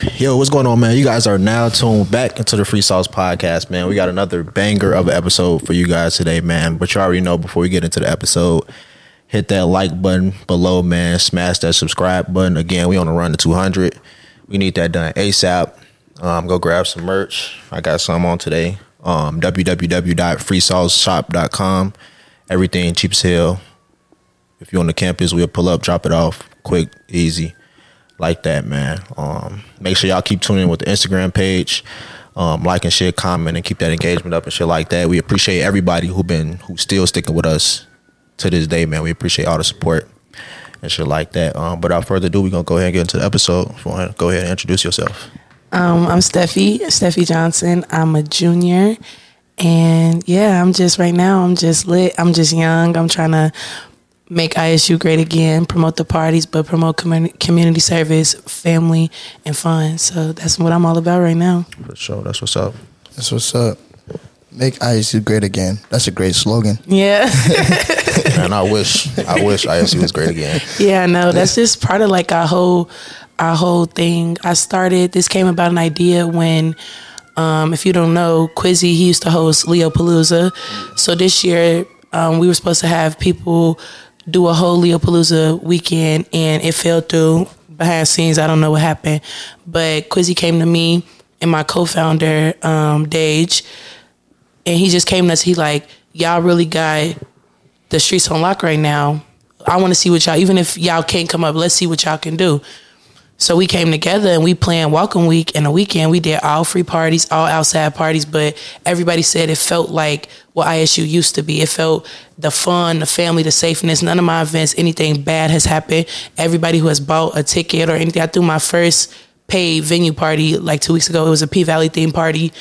Yo, what's going on, man? You guys are now tuned back into the Free Sauce Podcast, man. We got another banger of an episode for you guys today, man. But you already know, before we get into the episode, hit that like button below, man. Smash that subscribe button. Again, we on the run to 200. We need that done ASAP. Go grab some merch. I got some on today. www.freesauceshop.com. Everything cheap as hell. If you're on the campus, we'll pull up, drop it off. Quick, easy. Like that, man. Make sure y'all keep tuning in with the Instagram page. Like and share, comment, and keep that engagement up and shit like that. We appreciate everybody who's still sticking with us to this day, man. We appreciate all the support and shit like that. But without further ado, we're gonna go ahead and get into the episode. Go ahead and introduce yourself. I'm Steffi Johnson. I'm a junior, and yeah, I'm just lit. I'm just young. I'm trying to make ISU great again, promote the parties, but promote community service, family, and fun. So that's what I'm all about right now. For sure. That's what's up. That's what's up. Make ISU great again. That's a great slogan. Yeah. Man, I wish ISU was great again. Yeah, I know. That's just part of like our whole thing. This came about an idea when, if you don't know, Quizzy, he used to host Leo Palooza. So this year, we were supposed to have people do a whole Leopalooza weekend, and it fell through behind scenes. I don't know what happened, but Quizzy came to me and my co-founder, Dage, and he just came to us. He like, y'all really got the streets on lock right now. I want to see what y'all, even if y'all can't come up, let's see what y'all can do. So we came together and we planned Welcome Week, and the weekend we did all free parties, all outside parties, but everybody said it felt like what ISU used to be. It felt the fun, the family, the safeness. None of my events, anything bad has happened. Everybody who has bought a ticket or anything. I threw my first paid venue party like 2 weeks ago. It was a P-Valley themed party.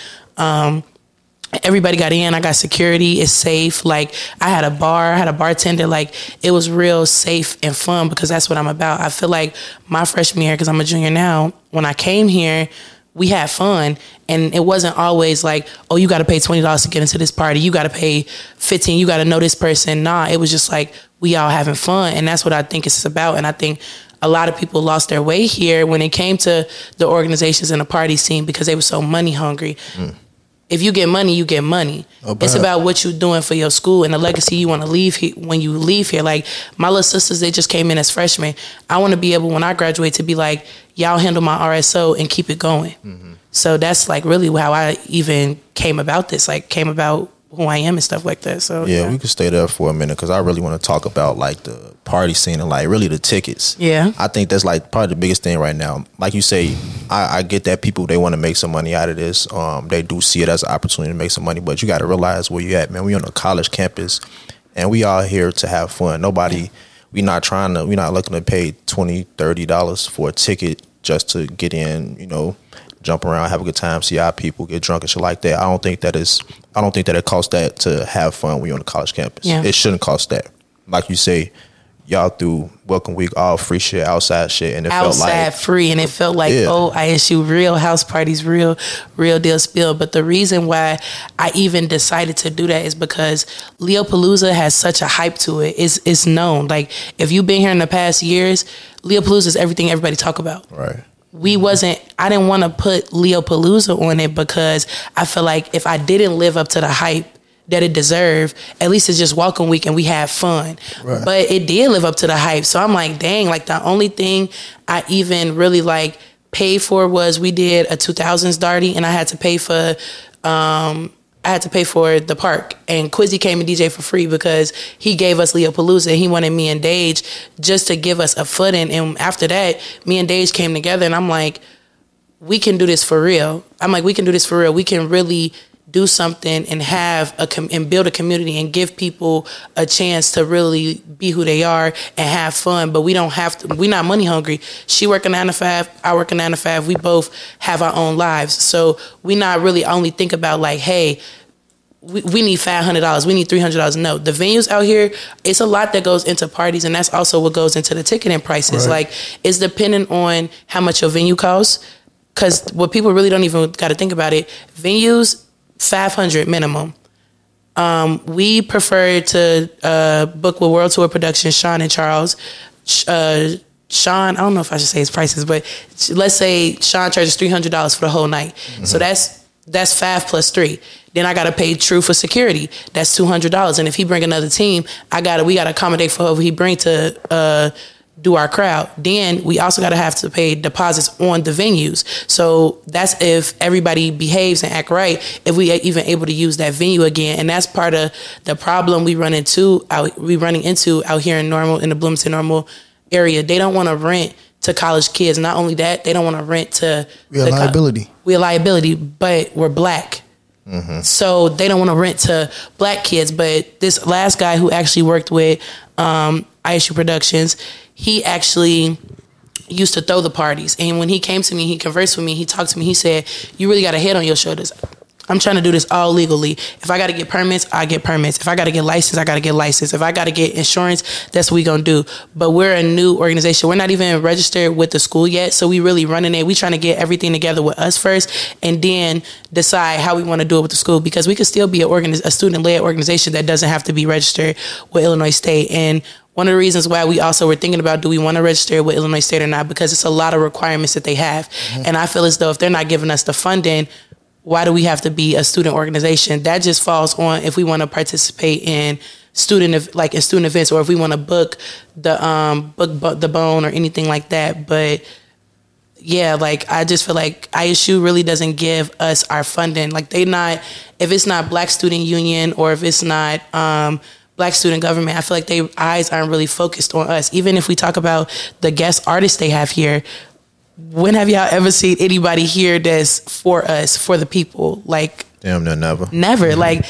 Everybody got in. I got security. It's safe. Like, I had a bar. I had a bartender. Like, it was real safe and fun because that's what I'm about. I feel like my freshman year, because I'm a junior now, when I came here, we had fun. And it wasn't always like, oh, you got to pay $20 to get into this party. You got to pay $15. You got to know this person. Nah, it was just like, we all having fun. And that's what I think it's about. And I think a lot of people lost their way here when it came to the organizations and the party scene because they were so money hungry. If you get money, you get money. It's about what you're doing for your school and the legacy you want to leave when you leave here. Like, my little sisters, they just came in as freshmen. I want to be able, when I graduate, to be like, y'all handle my RSO and keep it going. Mm-hmm. So that's like really how I even came about this, like came about who I am and stuff like that. So yeah, we could stay there for a minute because I really want to talk about like the party scene and like really the tickets. Yeah, I think that's like probably the biggest thing right now. Like you say, I get that people, they want to make some money out of this. They do see it as an opportunity to make some money, but you got to realize where you at, man. We on a college campus and we all here to have fun. We're not looking to pay $20-$30 for a ticket just to get in, jump around, have a good time, see our people, get drunk and shit like that. I don't think that it costs that to have fun when you're on the college campus. Yeah. It shouldn't cost that. Like you say, y'all through Welcome Week, all free shit, outside shit, and it felt like outside free, and it felt like ISU real house parties, real deal spill. But the reason why I even decided to do that is because Leopalooza has such a hype to it. It's known. Like, if you've been here in the past years, Leopalooza is everything everybody talk about. Right. I didn't want to put Leopalooza on it because I feel like if I didn't live up to the hype that it deserved, at least it's just Welcome Week and we had fun. Right. But it did live up to the hype. So I'm like, dang, like the only thing I even really like paid for was we did a 2000s Darty and I had to pay for the park, and Quizzy came and DJ for free because he gave us Leopalooza. He wanted me and Dage just to give us a footing, and after that, me and Dage came together, and I'm like, we can do this for real. We can really do something and and build a community and give people a chance to really be who they are and have fun. But we don't have to. We're not money hungry. She work a 9 to 5. I work a 9 to 5. We both have our own lives, so we not really only think about like, hey, we need $500. We need $300. No, the venues out here, it's a lot that goes into parties, and that's also what goes into the ticketing prices. Right. Like, it's dependent on how much your venue costs. Because what people really don't even got to think about it, venues, $500 minimum. We prefer to book with World Tour Productions, Sean and Charles. Sean, I don't know if I should say his prices, but let's say Sean charges $300 for the whole night. Mm-hmm. So that's 5 plus 3. Then I gotta pay True for security. That's $200. And if he bring another team, we gotta accommodate for whoever he bring to do our crowd. Then we also gotta have to pay deposits on the venues. So that's if everybody behaves and act right, if we are even able to use that venue again. And that's part of the problem we running into out here in the Bloomington Normal area. They don't want to rent to college kids. Not only that, they don't want to rent to... We're a liability. We're a liability, but we're black. Mm-hmm. So they don't want to rent to black kids. But this last guy who actually worked with ISU Productions, he actually used to throw the parties. And when he came to me, he conversed with me, he talked to me, he said, you really got a head on your shoulders. I'm trying to do this all legally. If I got to get permits, I get permits. If I got to get licensed, I got to get licensed. If I got to get insurance, that's what we going to do. But we're a new organization. We're not even registered with the school yet. So we really running it. We trying to get everything together with us first and then decide how we want to do it with the school, because we could still be a student-led organization that doesn't have to be registered with Illinois State. And one of the reasons why we also were thinking about, do we want to register with Illinois State or not? Because it's a lot of requirements that they have. Mm-hmm. And I feel as though if they're not giving us the funding, why do we have to be a student organization? That just falls on if we want to participate in student events, or if we want to book the Bone or anything like that. But yeah, like I just feel like ISU really doesn't give us our funding. Like if it's not Black Student Union or if it's not Black student government, I feel like their eyes aren't really focused on us. Even if we talk about the guest artists they have here, when have y'all ever seen anybody here that's for us, for the people? Like, damn, no, never. Mm-hmm. Like,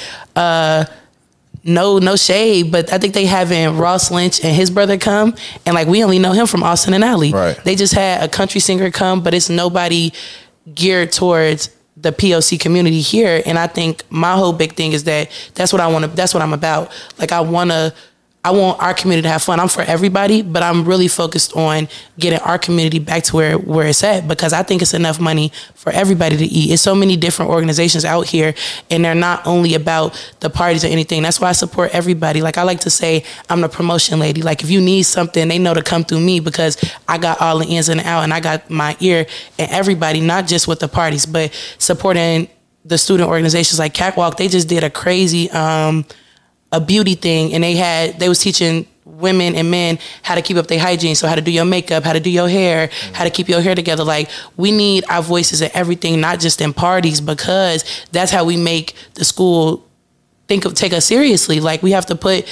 no shade, but I think they having Ross Lynch and his brother come, and like we only know him from Austin and Alley. Right. They just had a country singer come, but it's nobody geared towards the POC community here. And I think my whole big thing is that's what I want to. That's what I'm about. Like I want our community to have fun. I'm for everybody, but I'm really focused on getting our community back to where it's at, because I think it's enough money for everybody to eat. It's so many different organizations out here, and they're not only about the parties or anything. That's why I support everybody. Like I like to say, I'm the promotion lady. Like if you need something, they know to come through me, because I got all the ins and outs, and I got my ear and everybody, not just with the parties, but supporting the student organizations like Catwalk. They just did a crazy a beauty thing, and they was teaching women and men how to keep up their hygiene. So how to do your makeup, how to do your hair, how to keep your hair together. Like we need our voices in everything, not just in parties, because that's how we make the school take us seriously. Like we have to put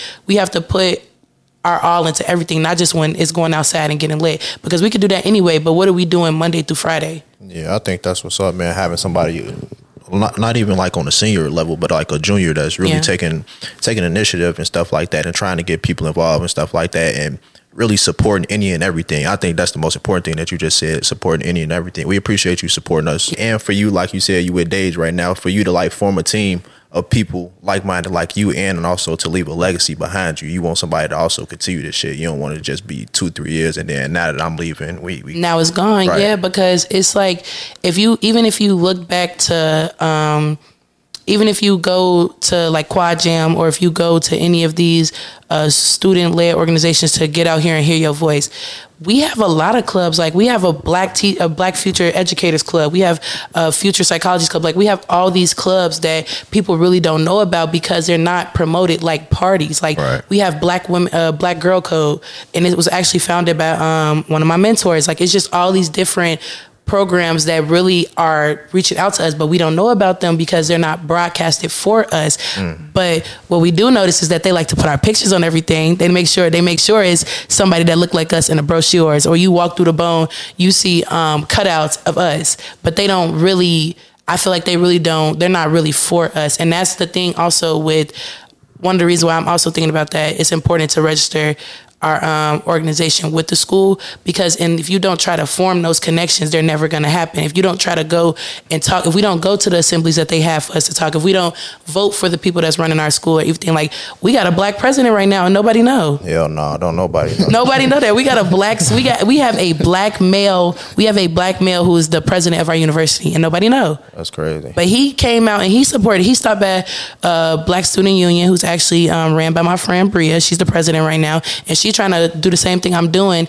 our all into everything, not just when it's going outside and getting lit, because we could do that anyway. But what are we doing Monday through Friday? Yeah, I think that's what's up, man. Having somebody, not even like on a senior level, but like a junior that's really taking initiative and stuff like that, and trying to get people involved and stuff like that, and really supporting any and everything. I think that's the most important thing that you just said, supporting any and everything. We appreciate you supporting us. And for you, like you said, you with Dage right now, for you to like form a team of people like-minded like you, and also to leave a legacy behind you. You want somebody to also continue this shit. You don't want to just be 2-3 years and then now that I'm leaving, we now it's gone. Right. Yeah, because it's like if you look back to even if you go to like Quad Jam, or if you go to any of these student-led organizations to get out here and hear your voice, we have a lot of clubs. Like we have a Black Future Educators Club. We have a Future Psychologists Club. Like we have all these clubs that people really don't know about because they're not promoted like parties. Like we have Black Girl Code, and it was actually founded by one of my mentors. Like it's just all these different programs that really are reaching out to us, but we don't know about them because they're not broadcasted for us. But what we do notice is that they like to put our pictures on everything. They make sure it's somebody that look like us in the brochures, or you walk through the Bone, you see cutouts of us, but they don't really, I feel like they're not really for us. And that's the thing also with one of the reasons why I'm also thinking about that. It's important to register our organization with the school, because if you don't try to form those connections, they're never going to happen. If you don't try to go and talk, if we don't go to the assemblies that they have for us to talk, if we don't vote for the people that's running our school or everything, like we got a Black president right now and nobody know. Hell no, don't nobody know. Nobody know that. We got we have a black male who is the president of our university and nobody know. That's crazy. But he came out and he stopped at Black Student Union, who's actually ran by my friend Bria. She's the president right now, and she's trying to do the same thing I'm doing.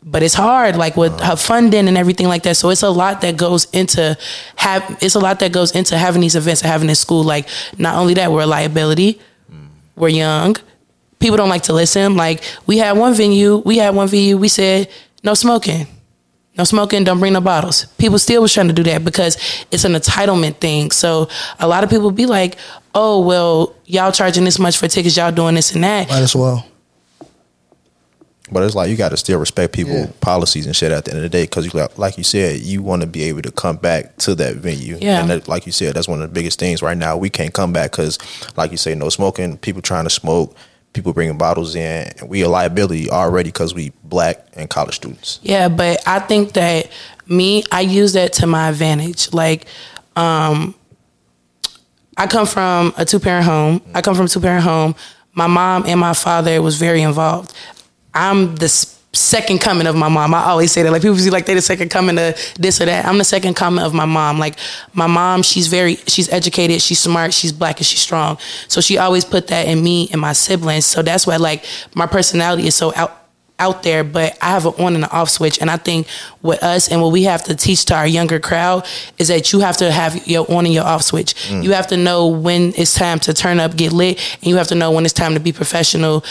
but it's hard, like with her funding and everything like that. So it's a lot that goes into having these events and having this school. Like, not only that, we're a liability. We're young. People don't like to listen. Like, we had one venue. We said no smoking. No smoking, don't bring no bottles. People still was trying to do that because it's an entitlement thing. So a lot of people be like, oh, well, y'all charging this much for tickets, y'all doing this and that. Might as well. But it's like you got to still respect people's policies and shit at the end of the day, because like you said, you want to be able to come back to that venue. Yeah. And that, like you said, that's one of the biggest things right now. We can't come back because, like you say, no smoking, people trying to smoke, people bringing bottles in, and we a liability already because we black and college students. Yeah, but I think that I use that to my advantage. Like, I come from a two-parent home. My mom and my father was very involved. I'm the second coming of my mom. I always say that. Like, people see like they the second coming to this or that. I'm the second coming of my mom. Like, my mom, she's educated, she's smart, she's black, and she's strong. So she always put that in me and my siblings. So that's why, like, my personality is so out there, but I have an on and an off switch. And I think with us and what we have to teach to our younger crowd is that you have to have your on and your off switch. You have to know when it's time to turn up, get lit, and you have to know when it's time to be professional,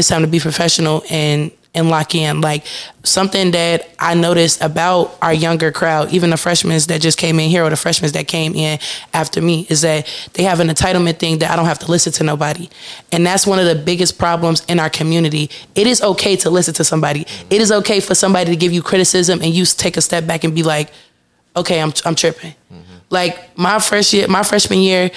and lock in. Like, something that I noticed about our younger crowd, even the freshmen that just came in here or the freshmen that came in after me, is that they have an entitlement thing that I don't have to listen to nobody. And that's one of the biggest problems in our community. It is okay to listen to somebody. It is okay for somebody to give you criticism and you take a step back and be like, okay, I'm tripping. Like, my freshman year,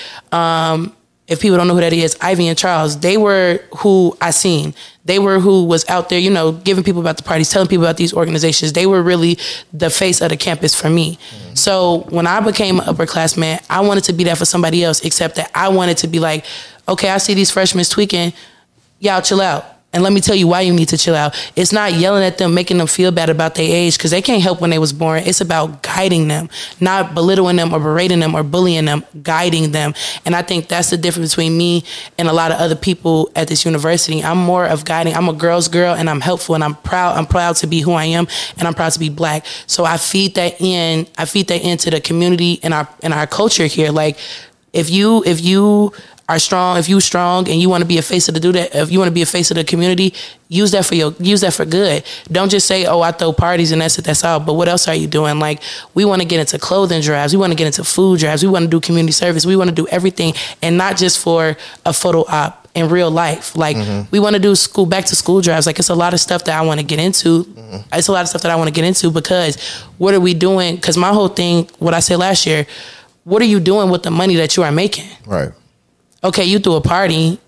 if people don't know who that is, Ivy and Charles, they were who I seen. They were who was out there, giving people about the parties, telling people about these organizations. They were really the face of the campus for me. So when I became an upperclassman, I wanted to be that for somebody else, except that I wanted to be like, okay, I see these freshmen tweaking. Y'all chill out. And let me tell you why you need to chill out. It's not yelling at them, making them feel bad about their age, because they can't help when they was born. It's about guiding them, not belittling them or berating them or bullying them, guiding them. And I think that's the difference between me and a lot of other people at this university. I'm more of guiding. I'm a girl's girl, and I'm helpful, and I'm proud. I'm proud to be who I am, and I'm proud to be black. So I feed that into the community and our culture here. Like, if you are strong, if you strong and you want to be a face of if you want to be a face of the community, use that for good. Don't just say, oh, I throw parties and that's it, that's all. But what else are you doing? Like, we want to get into clothing drives. We want to get into food drives. We want to do community service. We want to do everything, and not just for a photo op in real life. Like, we want to do back to school drives. Like, it's a lot of stuff that I want to get into. It's a lot of stuff that I want to get into, because what are we doing? Because my whole thing, what I said last year, what are you doing with the money that you are making? Right. Okay, you threw a party,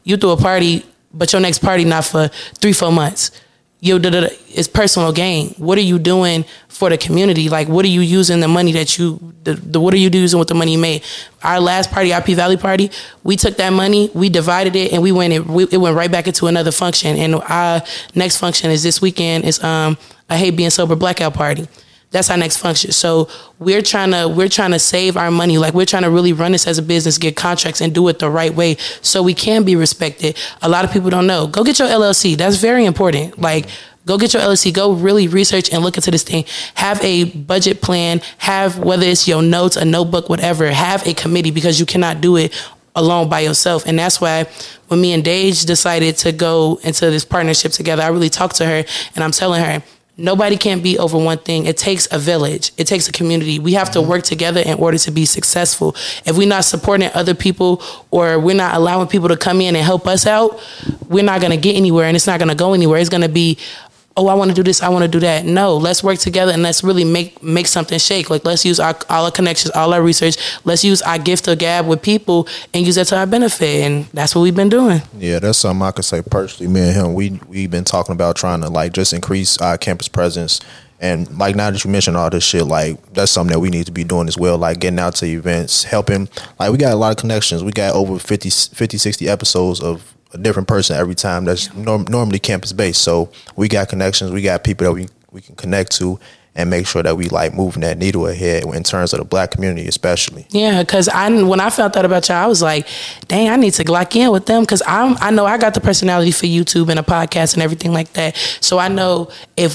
but your next party not for 3-4 months. It's personal gain. What are you doing for the community? Like, what are you using the money that what are you using with the money you made? Our last party, our P Valley party, we took that money, we divided it, and it went right back into another function. And our next function is this weekend. It's a Hate Being Sober blackout party. That's our next function. So we're trying to save our money. Like, we're trying to really run this as a business, get contracts, and do it the right way so we can be respected. A lot of people don't know. Go get your LLC. That's very important. Like, go get your LLC. Go really research and look into this thing. Have a budget plan. Have, whether it's your notes, a notebook, whatever, have a committee, because you cannot do it alone by yourself. And that's why when me and Dage decided to go into this partnership together, I really talked to her, and I'm telling her, nobody can be over one thing. It takes a village. It takes a community. We have to work together in order to be successful. If we're not supporting other people, or we're not allowing people to come in and help us out, we're not going to get anywhere, and it's not going to go anywhere. It's going to be, oh, I want to do this, I want to do that. No, let's work together and let's really make something shake. Like, let's use all our connections, all our research. Let's use our gift of gab with people and use that to our benefit. And that's what we've been doing. Yeah, that's something I could say personally. Me and him, we've been talking about trying to, like, just increase our campus presence. And, like, now that you mentioned all this shit, like, that's something that we need to be doing as well. Like, getting out to events, helping. Like, we got a lot of connections. We got over 50, 60 episodes of a different person every time that's normally campus based. So we got connections, we got people that we can connect to, and make sure that we like moving that needle ahead in terms of the Black community, especially. Yeah, because when I found out about y'all, I was like, dang, I need to lock in with them, because I know I got the personality for YouTube and a podcast and everything like that. So I know if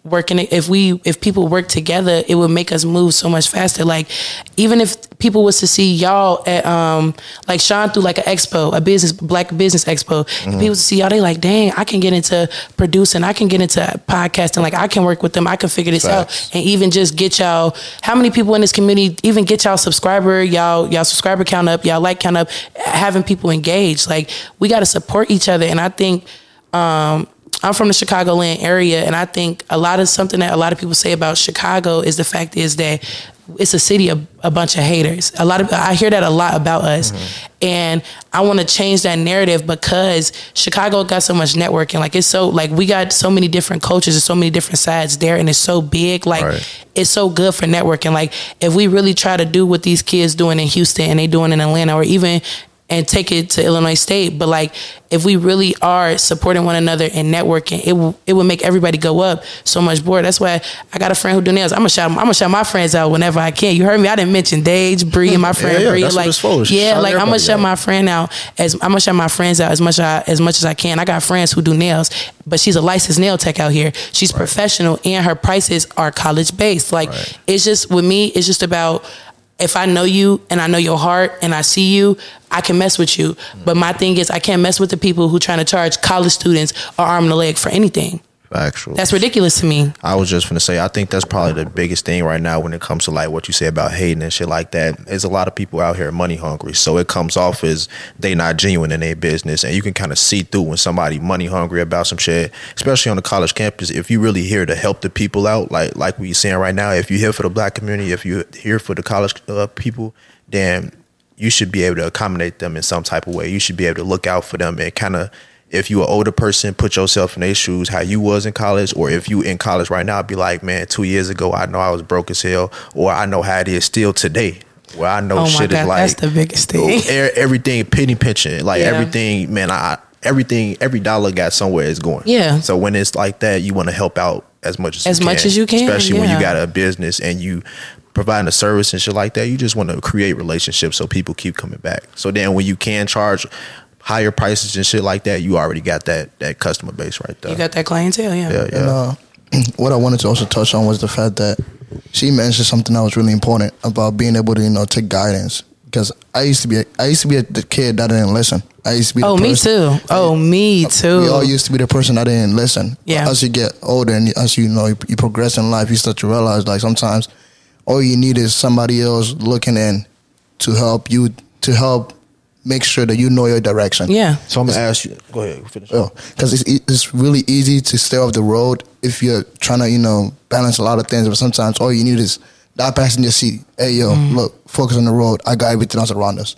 people work together, it would make us move so much faster. Like, even if people was to see y'all at like Sean through like an expo, Black business expo, and people see y'all, they like, dang, I can get into producing, I can get into podcasting, like I can work with them, I can figure this out, and even just get y'all, how many people in this community, even get y'all subscriber count up, y'all like count up, having people engaged. Like, we got to support each other. And I think I'm from the Chicagoland area, and I think something that a lot of people say about Chicago is the fact is that it's a city of a bunch of haters. I hear that a lot about us, and I want to change that narrative, because Chicago got so much networking. Like, it's so, like, we got so many different cultures and so many different sides there, and it's so big. Like, it's so good for networking. Like, if we really try to do what these kids doing in Houston and they doing in Atlanta, or even and take it to Illinois State. But like, if we really are supporting one another and networking, it will make everybody go up so much more. That's why I got a friend who do nails. I'm gonna shout my friends out whenever I can. You heard me. I didn't mention Dage, Bree, and my friend Bree. That's like, what it's for. I'm gonna shout my friend out I'm gonna shout my friends out as much as I can. I got friends who do nails, but she's a licensed nail tech out here. She's professional, and her prices are college based. Like, it's just, with me, it's just about, if I know you and I know your heart and I see you, I can mess with you. But my thing is, I can't mess with the people who trying to charge college students an arm and a leg for anything. Actual. That's ridiculous to me. I was just going to say, I think that's probably the biggest thing right now when it comes to like what you say about hating and shit like that. There's a lot of people out here money hungry, so it comes off as they not genuine in their business, and you can kind of see through when somebody money hungry about some shit, especially on the college campus. If you really here to help the people out, like we saying right now, if you're here for the Black community, if you're here for the college people, then you should be able to accommodate them in some type of way. You should be able to look out for them and kind of, if you're an older person, put yourself in their shoes, how you was in college, or if you in college right now, be like, man, 2 years ago, I know I was broke as hell, or I know how it is still today, where I know shit is like, that's the biggest thing. Everything penny pinching, like everything, man, every dollar got somewhere it's going. Yeah. So when it's like that, you want to help out as much as you can, especially when you got a business and you providing a service and shit like that. You just want to create relationships so people keep coming back. So then when you can charge higher prices and shit like that, you already got that customer base right there. You got that clientele, And what I wanted to also touch on was the fact that she mentioned something that was really important about being able to, take guidance. Because I used to be the kid that didn't listen. I used to be. Me too. Me too. We all used to be the person that didn't listen. Yeah. But as you get older and as you progress in life, you start to realize, like, sometimes all you need is somebody else looking in to help you, to help make sure that you know your direction. Yeah. So I'm gonna ask you. Go ahead. Finish. Because it's really easy to stay off the road if you're trying to balance a lot of things. But sometimes all you need is that passenger seat. Hey, look, focus on the road. I got everything else around us.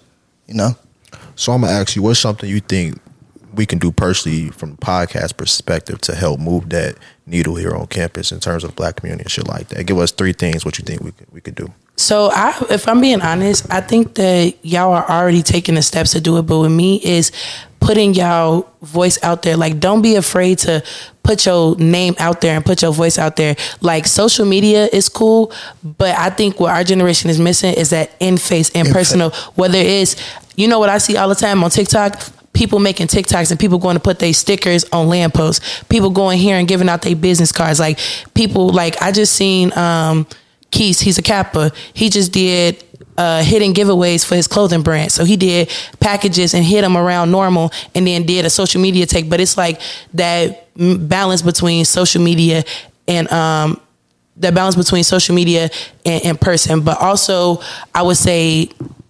So I'm gonna ask you, what's something you think we can do personally from the podcast perspective to help move that needle here on campus in terms of Black community and shit like that? Give us 3 things what you think we could do. So if I'm being honest, I think that y'all are already taking the steps to do it. But with me is putting y'all voice out there. Like, don't be afraid to put your name out there and put your voice out there. Like, social media is cool, but I think what our generation is missing is that in-face, in-personal, whether it's, what I see all the time on TikTok, people making TikToks and people going to put their stickers on lampposts, people going here and giving out their business cards. Like, people, like, I just seen Keith, he's a Kappa. He just did hidden giveaways for his clothing brand. So he did packages and hid them around normal, and then did a social media take. But it's like that balance between social media and in person. But also, I would say,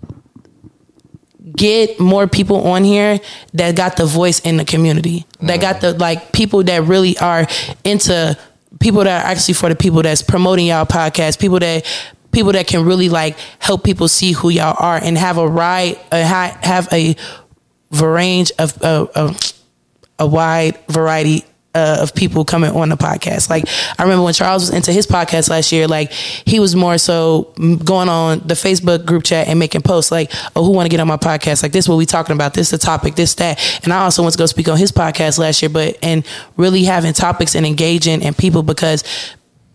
get more people on here that got the voice in the community, that got the people that really are into, people that are actually for the people that's promoting y'all podcast, people that can really help people see who y'all are and have a range of a wide variety of people coming on the podcast. Like, I remember when Charles was into his podcast last year, he was more so going on the Facebook group chat and making posts who want to get on my podcast? This is what we talking about. This is the topic, this, that. And I also went to go speak on his podcast last year, and really having topics and engaging and people, because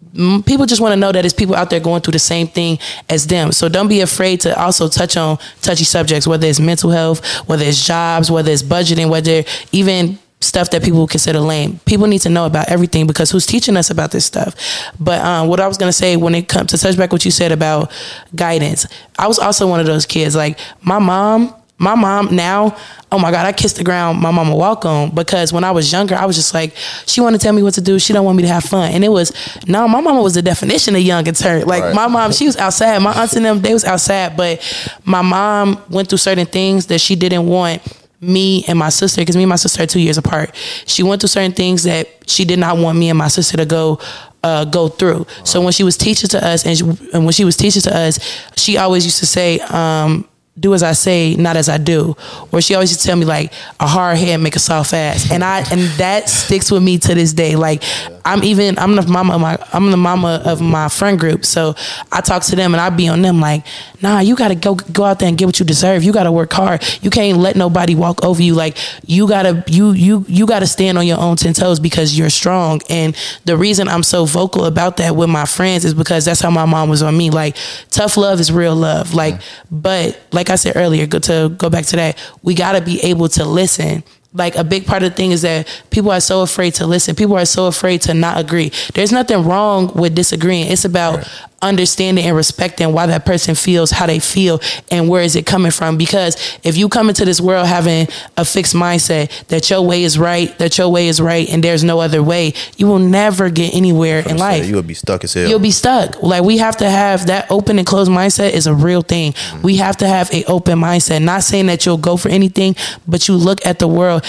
people just want to know that it's people out there going through the same thing as them. So don't be afraid to also touch on touchy subjects, whether it's mental health, whether it's jobs, whether it's budgeting, whether even stuff that people consider lame. People need to know about everything because who's teaching us about this stuff? But what I was going to say when it comes to touch back what you said about guidance, I was also one of those kids. Like my mom now, oh my God, I kissed the ground my mama walk on, because when I was younger, I was just like, she want to tell me what to do. She don't want me to have fun. And it was, no, my mama was the definition of young and turn. Like right. My mom, she was outside. My aunts and them, they was outside. But my mom went through certain things that she didn't want me and my sister, because me and my sister are 2 years apart. She went through certain things that she did not want me and my sister to go through. So when she was teaching to us, and when she was teaching to us, she always used to say, do as I say, not as I do. Or she always used to tell me like, a hard head make a soft ass. And that sticks with me to this day. Like I'm the mama of my friend group. So I talk to them and I be on them like, nah, you gotta go out there and get what you deserve. You gotta work hard. You can't let nobody walk over you. Like you gotta stand on your own 10 toes because you're strong. And the reason I'm so vocal about that with my friends is because that's how my mom was on me. Like tough love is real love. Like, but like I said earlier, to go back to that, we gotta be able to listen. Like a big part of the thing is that people are so afraid to listen. People are so afraid to not agree. There's nothing wrong with disagreeing. It's about understanding and respecting why that person feels how they feel and where is it coming from. Because if you come into this world having a fixed mindset that your way is right, and there's no other way, you will never get anywhere in life. You'll be stuck as hell. You'll be stuck. Like we have to have that open and closed mindset is a real thing. We have to have an open mindset. Not saying that you'll go for anything, but you look at the world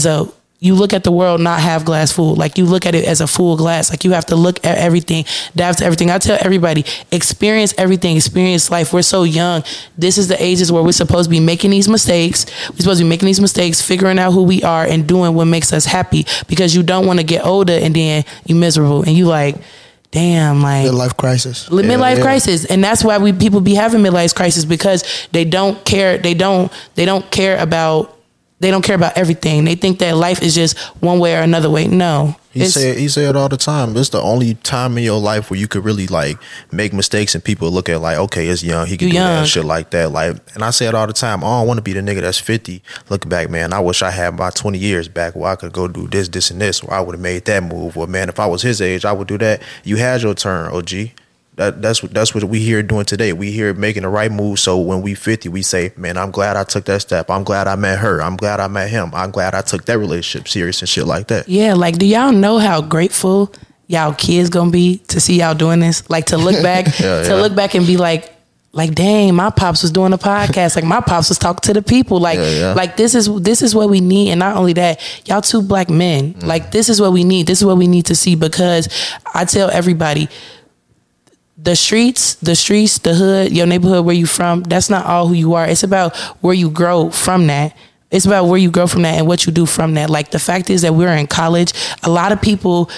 not half glass full. Like you look at it as a full glass. Like you have to look at everything, dive to everything. I tell everybody, experience everything, experience life. We're so young. This is the ages where we're supposed to be making these mistakes. We're supposed to be making these mistakes, figuring out who we are and doing what makes us happy, because you don't want to get older and then you miserable and you like, damn, like midlife crisis. Midlife crisis. And that's why people be having midlife crisis, because they don't care. They don't care about everything. They think that life is just one way or another way. No. He say it all the time. It's the only time in your life where you could really like make mistakes and people look at like, okay, it's young. He can do that shit like that. Like, and I say it all the time. I don't want to be the nigga that's 50. Look back, man. I wish I had my 20 years back where I could go do this, and this, or I would have made that move. Or man, if I was his age, I would do that. You had your turn, OG. That's what we here doing today. We here making the right move. So when we 50, we say, man, I'm glad I took that step. I'm glad I met her. I'm glad I met him. I'm glad I took that relationship serious and shit like that. Yeah, like, do y'all know how grateful y'all kids gonna be to see y'all doing this? Like to look back, look back and be like, dang, my pops was doing a podcast. Like my pops was talking to the people. Like, like this is what we need. And not only that, y'all two black men. Like this is what we need. This is what we need to see, because I tell everybody, the streets, the hood, your neighborhood, where you from, that's not all who you are. It's about where you grow from that. It's about where you grow from that and what you do from that. Like the fact is that we're in college. A lot of people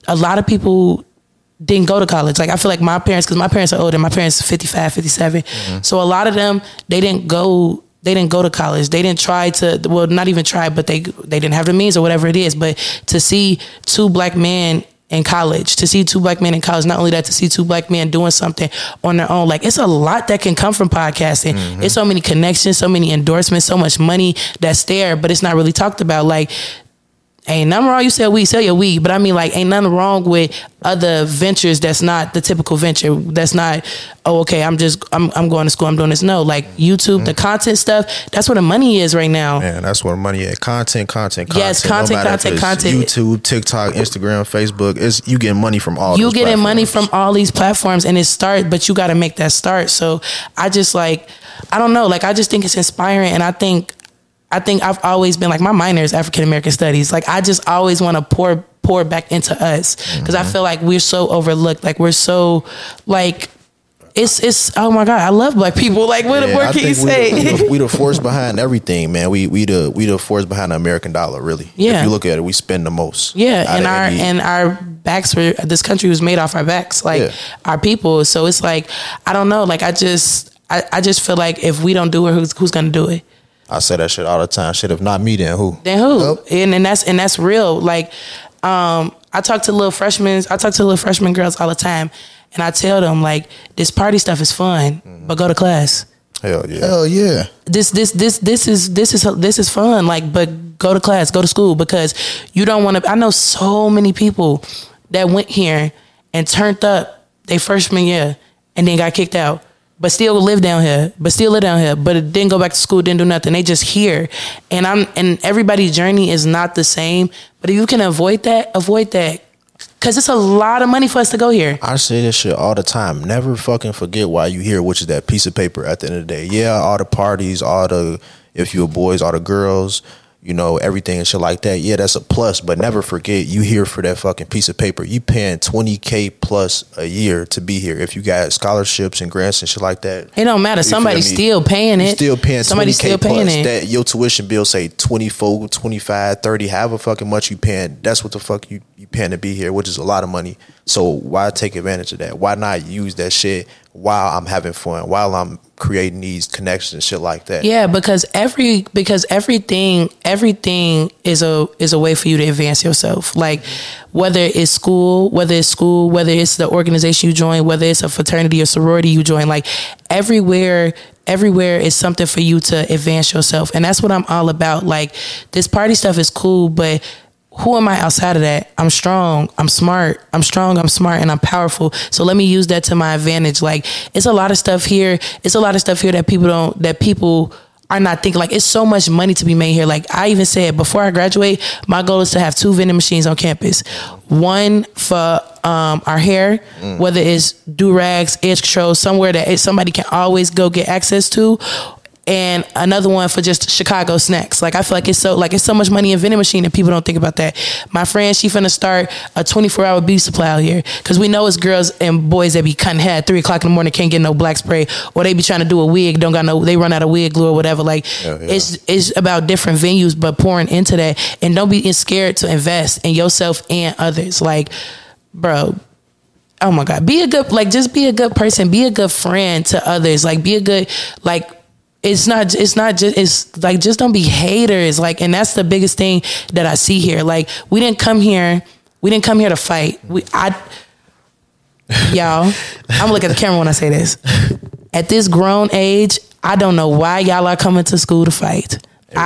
didn't go to college. Like I feel like my parents, because my parents are older, my parents are 55, 57. So a lot of them, they didn't go to college. They didn't try to, well, not even try, but they didn't have the means or whatever it is. But to see two black men in college, not only that, to see two black men doing something on their own, like it's a lot that can come from podcasting. It's so many connections, so many endorsements, so much money that's there, but it's not really talked about. Like, ain't nothing wrong. You sell weed, sell your weed. But I mean, like, ain't nothing wrong with other ventures that's not the typical venture. That's not, oh, okay, I'm going to school, I'm doing this. No, like YouTube, the content stuff, that's where the money is right now. Man, that's where the money is. Content. Yes, content. YouTube, TikTok, Instagram, Facebook. You getting money from all these platforms. You getting money from all these platforms, and but you got to make that start. So I just like, I don't know, like I just think it's inspiring, and I think I've always been like, my minor is African American Studies. Like I just always want to pour back into us, because I feel like we're so overlooked. Like we're so like, it's oh my God, I love black people. Like what can you say? We the force behind everything, man. We the force behind the American dollar, really. Yeah. If you look at it, we spend the most. Yeah, and our backs were, this country was made off our backs, like our people. So it's like, I don't know. Like I just feel like if we don't do it, who's gonna do it? I say that shit all the time. Shit, if not me, then who? Yep. And that's real. Like, I talk to little freshman girls all the time, and I tell them like, this party stuff is fun, but go to class. Hell yeah. Hell yeah. This is fun. Like, but go to class, go to school, because you don't want to. I know so many people that went here and turned up their freshman year and then got kicked out, but still live down here, but it didn't go back to school, didn't do nothing. They just here. And everybody's journey is not the same. But if you can avoid that. Because it's a lot of money for us to go here. I say this shit all the time. Never fucking forget why you here, which is that piece of paper at the end of the day. Yeah, all the parties, if you're boys, all the girls, you know, everything and shit like that. Yeah, that's a plus, but never forget you here for that fucking piece of paper. You paying $20K plus a year to be here. If you got scholarships and grants and shit like that, it don't matter. Somebody's still paying it. Still paying Somebody's still paying plus. it. That your tuition bill say 24, 25, 30, however fucking much you paying. That's what the fuck you paying to be here, which is a lot of money. So why take advantage of that? Why not use that shit while I'm having fun, while I'm creating these connections and shit like that? Yeah, because everything is a way for you to advance yourself. Like whether it's school, whether it's the organization you join, whether it's a fraternity or sorority you join, like everywhere is something for you to advance yourself. And that's what I'm all about. Like this party stuff is cool, but who am I outside of that? I'm strong. I'm smart. I'm smart, and I'm powerful. So let me use that to my advantage. Like it's a lot of stuff here. That people are not thinking. Like it's so much money to be made here. Like I even said before I graduate, my goal is to have 2 vending machines on campus. One for our hair, whether it's do-rags, edge control, somewhere that somebody can always go get access to. And another one for just Chicago snacks. Like I feel like it's so much money in vending machine and people don't think about that. My friend, she finna start a 24-hour beauty supply out here, because we know it's girls and boys that be cutting hair at 3:00 in the morning, can't get no black spray, or they be trying to do a wig, they run out of wig glue or whatever. Like it's about different venues, but pouring into that, and don't be scared to invest in yourself and others. Like, bro. Oh my God, just be a good person, be a good friend to others. Like be a good, like, it's like, just don't be haters. Like, and that's the biggest thing that I see here. Like, we didn't come here to fight. Y'all, I'm looking at the camera when I say this. At this grown age, I don't know why y'all are coming to school to fight.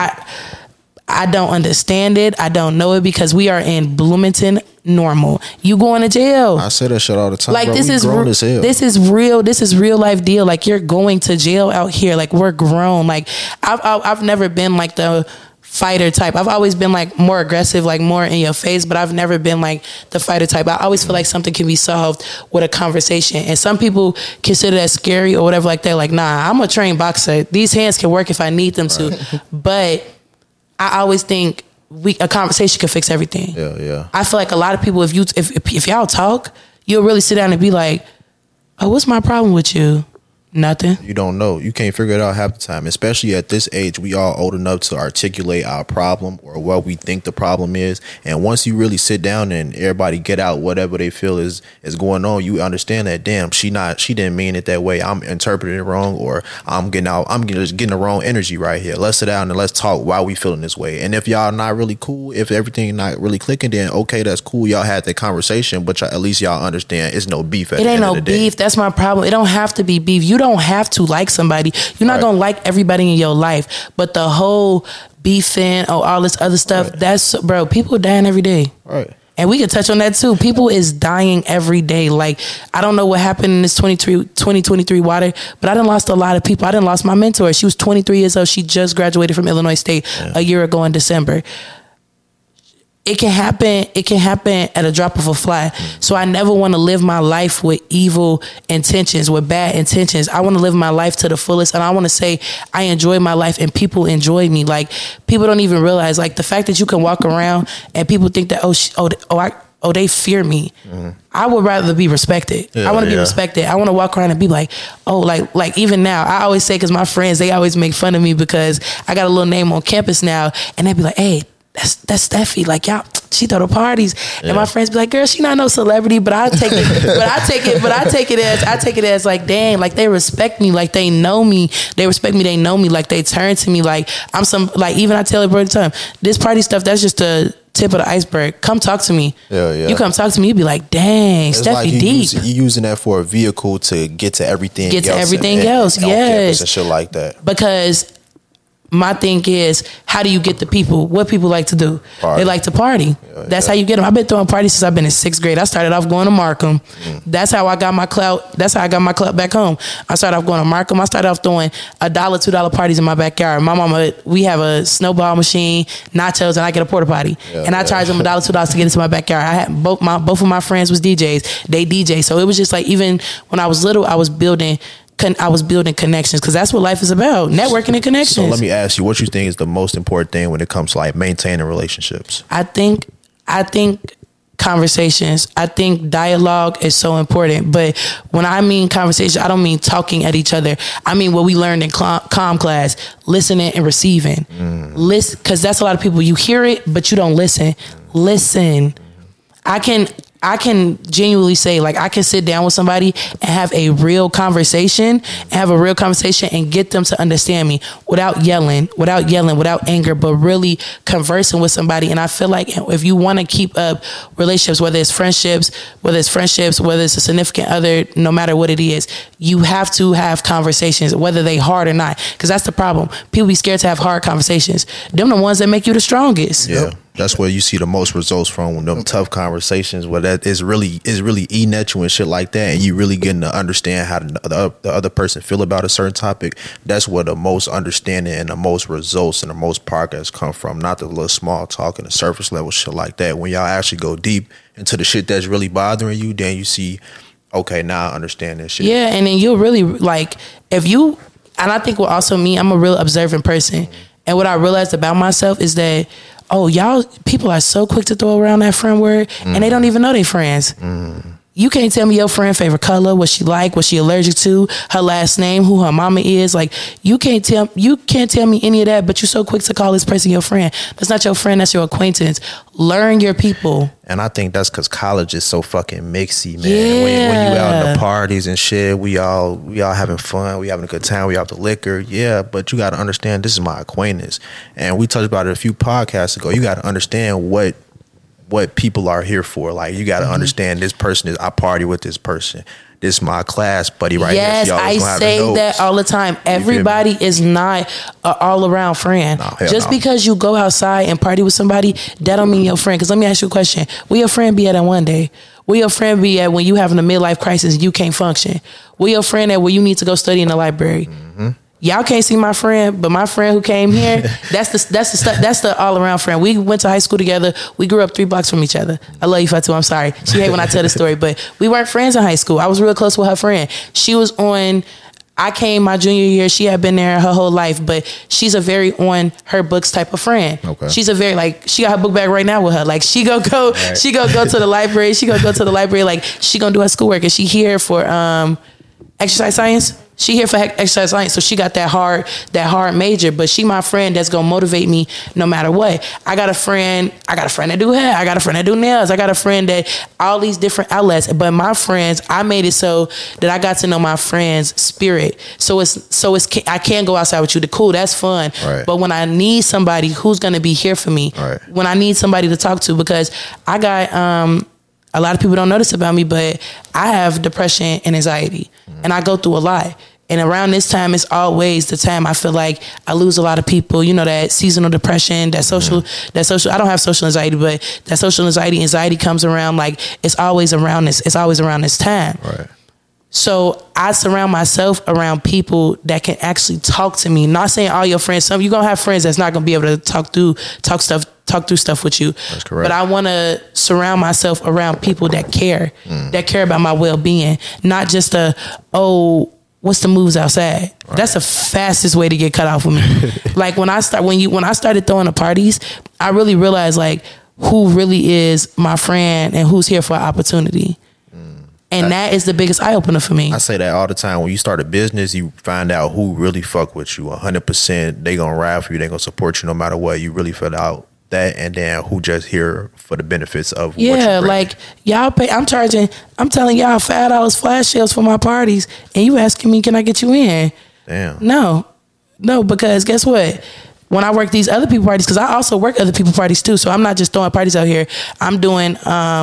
I don't understand it. I don't know it, because we are in Bloomington Normal. You going to jail. I say that shit all the time. Like, bro, this is real. This is real life deal. Like, you're going to jail out here. Like, we're grown. Like, I've never been like the fighter type. I've always been like more aggressive, like more in your face, but I've never been like the fighter type. I always feel like something can be solved with a conversation. And some people consider that scary or whatever like that. Like, nah, I'm a trained boxer. These hands can work if I need them to. But I always think a conversation can fix everything. Yeah. I feel like a lot of people, if y'all talk, you'll really sit down and be like, oh, what's my problem with you? Nothing. You don't know. You can't figure it out half the time. Especially at this age, we all old enough to articulate our problem or what we think the problem is. And once you really sit down and everybody get out whatever they feel is going on, you understand that, damn, she didn't mean it that way. I'm interpreting it wrong, or I'm just getting the wrong energy right here. Let's sit down and let's talk why we feeling this way. And if y'all not really cool, if everything not really clicking, then okay, that's cool. Y'all had that conversation, but at least y'all understand it's no beef at the end of the day. It ain't no beef. That's my problem. It don't have to be beef. You don't have to like somebody. You're not gonna like everybody in your life. But the whole beefing, all this other stuff, that's, bro, people dying every day. Right. And we can touch on that too. People is dying every day. Like, I don't know what happened in this 2023 water, but I done lost a lot of people. I done lost my mentor. She was 23 years old. She just graduated from Illinois State a year ago in December. It can happen at a drop of a fly. So I never want to live my life with evil intentions, with bad intentions. I want to live my life to the fullest, and I want to say I enjoy my life and people enjoy me. Like, people don't even realize, like, the fact that you can walk around and people think that they fear me. I would rather be respected. I want to be respected. I want to walk around and be like, like even now, I always say, because my friends, they always make fun of me because I got a little name on campus now, and they be like, hey, that's Steffi. Like, y'all, she throw the parties. And my friends be like, girl, she not no celebrity, but I take it as like, dang, like they respect me, like they know me. They respect me, they know me, like they turn to me like I'm some, like even I tell it all the time, this party stuff, that's just the tip of the iceberg. Come talk to me. Yeah. You come talk to me, you be like, dang, it's Steffi like deep. You using that for a vehicle to get to everything else. Yes. And shit like that. Because my thing is, how do you get the people? What people like to do? Party. They like to party. That's how you get them. I've been throwing parties since I've been in 6th grade. I started off going to Markham. That's how I got my clout. That's how I got my clout back home. I started off going to Markham. I started off throwing $1, $2 parties in my backyard. My mama, we have a snowball machine, nachos, and I get a porta potty. And I charge them $1, $2 to get into my backyard. I had both of my friends was DJs. They DJ. So it was just like, even when I was little, I was building connections, because that's what life is about, networking and connections. So let me ask you, what you think is the most important thing when it comes to like maintaining relationships? I think conversations. I think dialogue is so important. But when I mean conversation, I don't mean talking at each other. I mean what we learned in comm class, listening and receiving. Listen, because that's a lot of people. You hear it, but you don't listen. Listen. I can genuinely say, like, I can sit down with somebody and have a real conversation and get them to understand me without yelling, without anger, but really conversing with somebody. And I feel like if you want to keep up relationships, whether it's friendships, whether it's a significant other, no matter what it is, you have to have conversations, whether they hard or not. Because that's the problem. People be scared to have hard conversations. Them the ones that make you the strongest. Yeah. That's where you see the most results from, them tough conversations where that is really eating at you and shit like that, and you really getting to understand how the other person feel about a certain topic. That's where the most understanding and the most results and the most progress come from, not the little small talk and the surface level shit like that. When y'all actually go deep into the shit that's really bothering you, then you see, okay, now I understand this shit. Yeah, and then you'll really, like, and I think what also me, I'm a real observant person. And what I realized about myself is that, y'all, people are so quick to throw around that friend word, and they don't even know they friends. You can't tell me your friend favorite color, what she like, what she allergic to, her last name, who her mama is. Like, you can't tell me any of that, but you're so quick to call this person your friend. That's not your friend, that's your acquaintance. Learn your people. And I think that's because college is so fucking mixy, man. Yeah. When you out in the parties and shit, we all having fun, we having a good time, we out the liquor, yeah. But you got to understand, this is my acquaintance, and we talked about it a few podcasts ago. You got to understand what people are here for. Like, you got to understand, this person I party with this person. This is my class buddy right here. Yes, I say that all the time. Everybody is not an all-around friend. Just because you go outside and party with somebody, that don't mean your friend. Because let me ask you a question. Will your friend be at one day? Will your friend be at when you having a midlife crisis and you can't function? Will your friend at where you need to go study in the library? Y'all can't see my friend, but my friend who came here, that's the all around friend. We went to high school together. We grew up 3 blocks from each other. I love you, Fatu. I'm sorry. She hate when I tell the story, but we weren't friends in high school. I was real close with her friend. I came my junior year. She had been there her whole life, but she's a very on her books type of friend. Okay. She's a very, like, she got her book bag right now with her. Like, she go to the library. She go to the library. Like, she gonna do her schoolwork, and she here for exercise science. She here for exercise science, so she got that hard major. But she my friend that's gonna motivate me no matter what. I got a friend that do hair. I got a friend that do nails. I got a friend that all these different outlets. But my friends, I made it so that I got to know my friend's spirit. So it's I can't go outside with you. Cool, that's fun. Right. But when I need somebody who's gonna be here for me, right. When I need somebody to talk to, because I got a lot of people don't know this about me, but I have depression and anxiety, and I go through a lot. And around this time, it's always the time I feel like I lose a lot of people. You know, that seasonal depression, that social. I don't have social anxiety, but that social anxiety comes around, like, it's always around this time. Right. So I surround myself around people that can actually talk to me. Not saying all your friends. You're gonna have friends that's not gonna be able to talk through stuff with you. That's correct. But I want to surround myself around people that care about my well-being, not just what's the moves outside? Right. That's the fastest way to get cut off with me. Like, when I started throwing the parties, I really realized, like, who really is my friend and who's here for an opportunity. And that is the biggest eye opener for me. I say that all the time. When you start a business, you find out who really fuck with you 100%. They gonna ride for you. They gonna support you no matter what. You really find out that, and then who just here for the benefits of yeah, what you bring. like y'all pay. I'm telling y'all $5 flash sales for my parties, and you asking me, can I get you in? Damn. No, because guess what? When I work these other people parties, because I also work other people parties too, so I'm not just throwing parties out here. I'm doing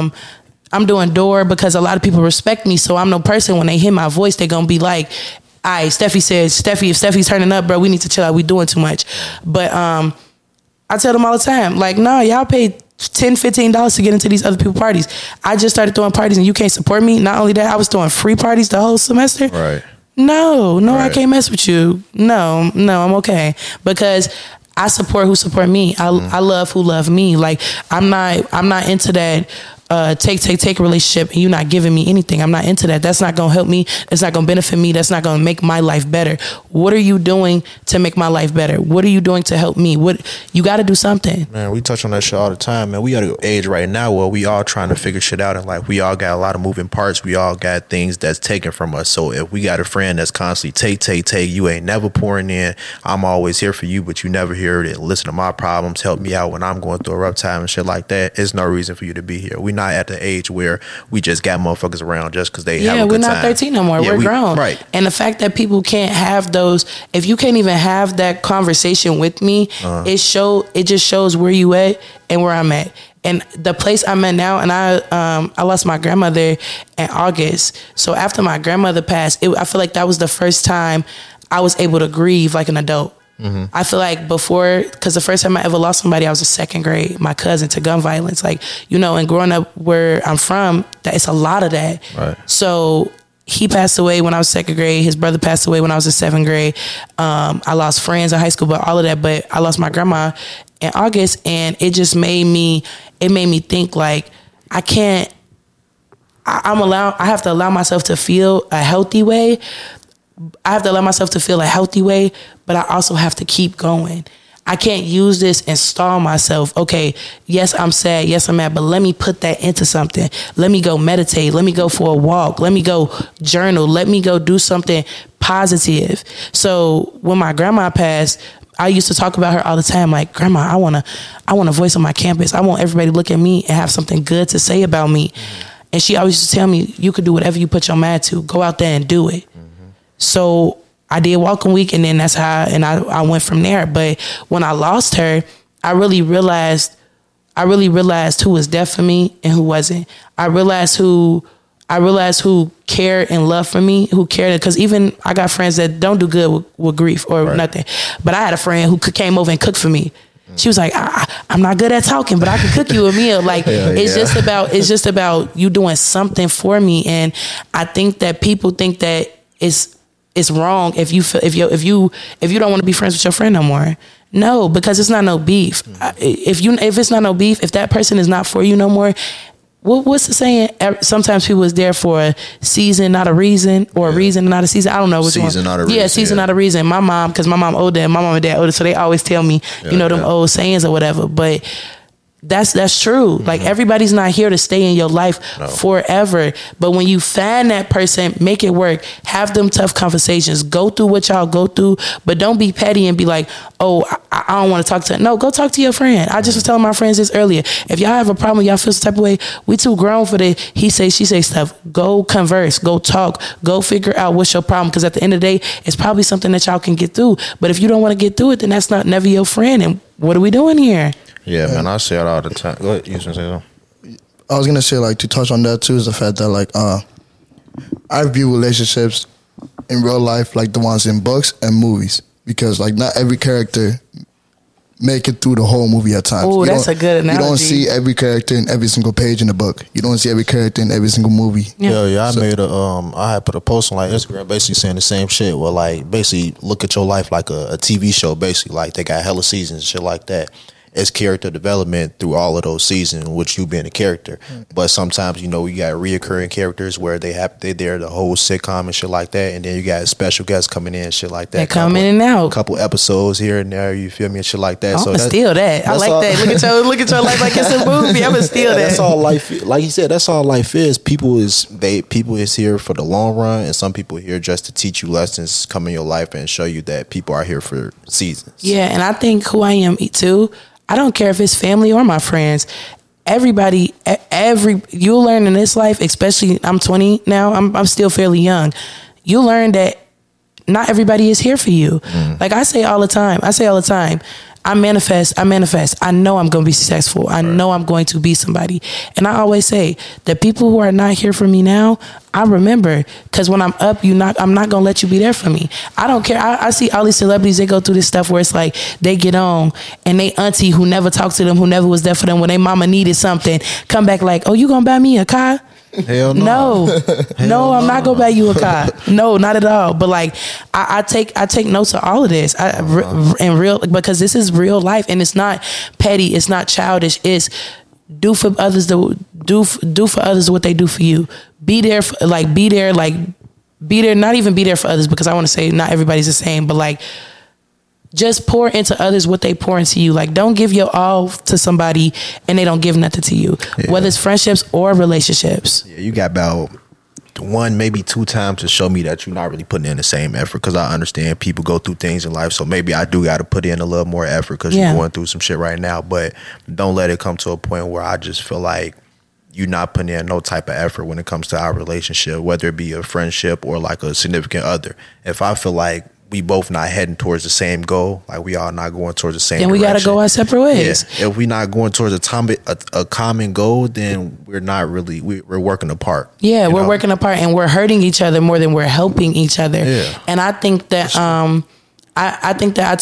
door because a lot of people respect me, so I'm no person. When they hear my voice, they're gonna be like, all right, Steffi says, if Steffi's turning up, bro, we need to chill out. We doing too much. But I tell them all the time, like, no, y'all paid $10, $15 to get into these other people's parties. I just started throwing parties and you can't support me. Not only that, I was throwing free parties the whole semester. Right. No, right. I can't mess with you. No, I'm okay. Because I support who support me. I love who love me. Like, I'm not into that take relationship and you not giving me anything. I'm not into that. That's not gonna help me. That's not gonna benefit me. That's not gonna make my life better. What are you doing to make my life better? What are you doing to help me? What you got to do something. Man, we touch on that shit all the time, man. We got an age right now where we all trying to figure shit out, and like we all got a lot of moving parts. We all got things that's taken from us. So if we got a friend that's constantly take, you ain't never pouring in. I'm always here for you, but you never hear it. Listen to my problems, help me out when I'm going through a rough time and shit like that. There's no reason for you to be here. We not at the age where we just got motherfuckers around just because they have a good time. We're not 13 no more. We're grown. Right. And the fact that people can't have those, if you can't even have that conversation with me, it just shows where you at and where I'm at. And the place I'm at now, and I lost my grandmother in August. So after my grandmother passed, I feel like that was the first time I was able to grieve like an adult. Mm-hmm. I feel like before, because the first time I ever lost somebody, I was in second grade, my cousin, to gun violence. Like, and growing up where I'm from, it's a lot of that. Right. So he passed away when I was second grade. His brother passed away when I was in seventh grade. I lost friends in high school, but all of that. But I lost my grandma in August, and it just made me think like I have to allow myself to feel a healthy way. I have to allow myself to feel a healthy way, but I also have to keep going. I can't use this and stall myself. Okay, yes, I'm sad. Yes, I'm mad, but let me put that into something. Let me go meditate. Let me go for a walk. Let me go journal. Let me go do something positive. So when my grandma passed, I used to talk about her all the time. Like, Grandma, I want a voice on my campus. I want everybody to look at me and have something good to say about me. Mm-hmm. And she always used to tell me, you could do whatever you put your mind to. Go out there and do it. So I did Welcome Week, and then that's how, and I went from there. But when I lost her, I really realized who was there for me and who wasn't. I realized who cared and loved for me, who cared. Because even I got friends that don't do good with grief or nothing. But I had a friend who came over and cooked for me. She was like, I'm not good at talking, but I can cook you a meal. Like, it's just about you doing something for me. And I think that people think that it's wrong if you don't want to be friends with your friend no more. No, because it's not no beef. If it's not no beef, if that person is not for you no more, what's the saying? Sometimes people is there for a season, not a reason, or a reason, not a season. I don't know which season, one. Not a reason. Yeah, season, not a reason. My mom, because my mom older and my mom and dad older, so they always tell me, them old sayings or whatever. But that's true. Mm-hmm. Like, everybody's not here to stay in your life forever. But when you find that person, make it work. Have them tough conversations. Go through what y'all go through, but don't be petty and be like, oh, I don't want to talk to her. No, go talk to your friend. I just was telling my friends this earlier. If y'all have a problem, y'all feel some type of way, we too grown for the he say, she say stuff. Go converse, go talk, go figure out what's your problem. Because at the end of the day, it's probably something that y'all can get through. But if you don't want to get through it, then that's never your friend. And what are we doing here? Yeah, man, I say it all the time. Go ahead, you was gonna say something? I was gonna say, like, to touch on that too, is the fact that, like, I view relationships in real life like the ones in books and movies, because, like, not every character make it through the whole movie at times. Oh, that's a good analogy. You don't see every character in every single page in the book. You don't see every character in every single movie. Yeah. I had put a post on, like, Instagram basically saying the same shit. Well, like, basically look at your life like a TV show. Basically, like, they got hella seasons and shit like that. It's character development through all of those seasons, which you being a character. But sometimes, you got reoccurring characters where they're there the whole sitcom and shit like that, and then you got special guests coming in and shit like that. They come in and out. Couple episodes here and there, you feel me, and shit like that. I'm gonna steal that. I like that. Look at your life like it's a movie. I'm gonna steal that. That's all life. Like you said, that's all life is. People is here for the long run, and some people here just to teach you lessons, come in your life and show you that people are here for seasons. Yeah, and I think who I am too, I don't care if it's family or my friends. Everybody, you'll learn in this life, especially I'm 20 now, I'm still fairly young. You'll learn that not everybody is here for you. Like I say all the time, I manifest. I know I'm going to be successful. I know I'm going to be somebody. And I always say the people who are not here for me now, I remember, because when I'm up, I'm not going to let you be there for me. I don't care. I see all these celebrities, they go through this stuff where it's like they get on and they auntie who never talked to them, who never was there for them when they mama needed something, come back like, oh, you going to buy me a car? Hell no. No, I'm not gonna buy you a car. No, not at all. But like, I take notes of all of this. In real, because this is real life, and it's not petty. It's not childish. It's do for others. Do for others what they do for you. Be there. Be there. Not even be there for others, because I want to say not everybody's the same. But like, just pour into others what they pour into you. Like, don't give your all to somebody and they don't give nothing to you, whether it's friendships or relationships. Yeah, you got about 1, maybe 2 times to show me that you're not really putting in the same effort, because I understand people go through things in life, so maybe I do got to put in a little more effort because you're going through some shit right now. But don't let it come to a point where I just feel like you're not putting in no type of effort when it comes to our relationship, whether it be a friendship or like a significant other. If I feel like we both not heading towards the same goal, like we all not going towards the same then we direction, gotta go our separate ways. Yeah. If we not going towards a common goal, then we're not really, we're working apart. Yeah, we're working apart, and we're hurting each other more than we're helping each other. Yeah. And I think that I think that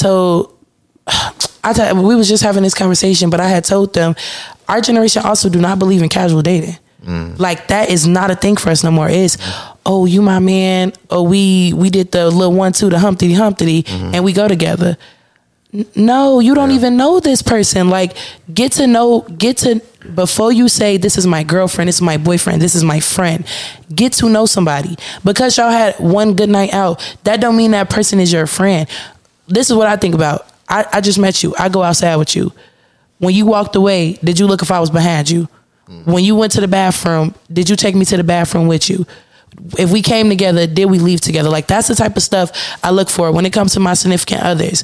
we was just having this conversation, but I had told them our generation also do not believe in casual dating. Like, that is not a thing for us no more. It's, oh, you my man. Oh, we did the little 1-2, the Humpty, and we go together. No, you don't even know this person. Like, get to before you say this is my girlfriend, this is my boyfriend, this is my friend. Get to know somebody. Because y'all had one good night out, that don't mean that person is your friend. This is what I think about. I just met you. I go outside with you. When you walked away, did you look if I was behind you? When you went to the bathroom, did you take me to the bathroom with you? If we came together, did we leave together? Like, that's the type of stuff I look for when it comes to my significant others.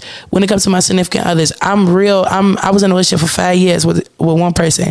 I was in a relationship for 5 years with one person.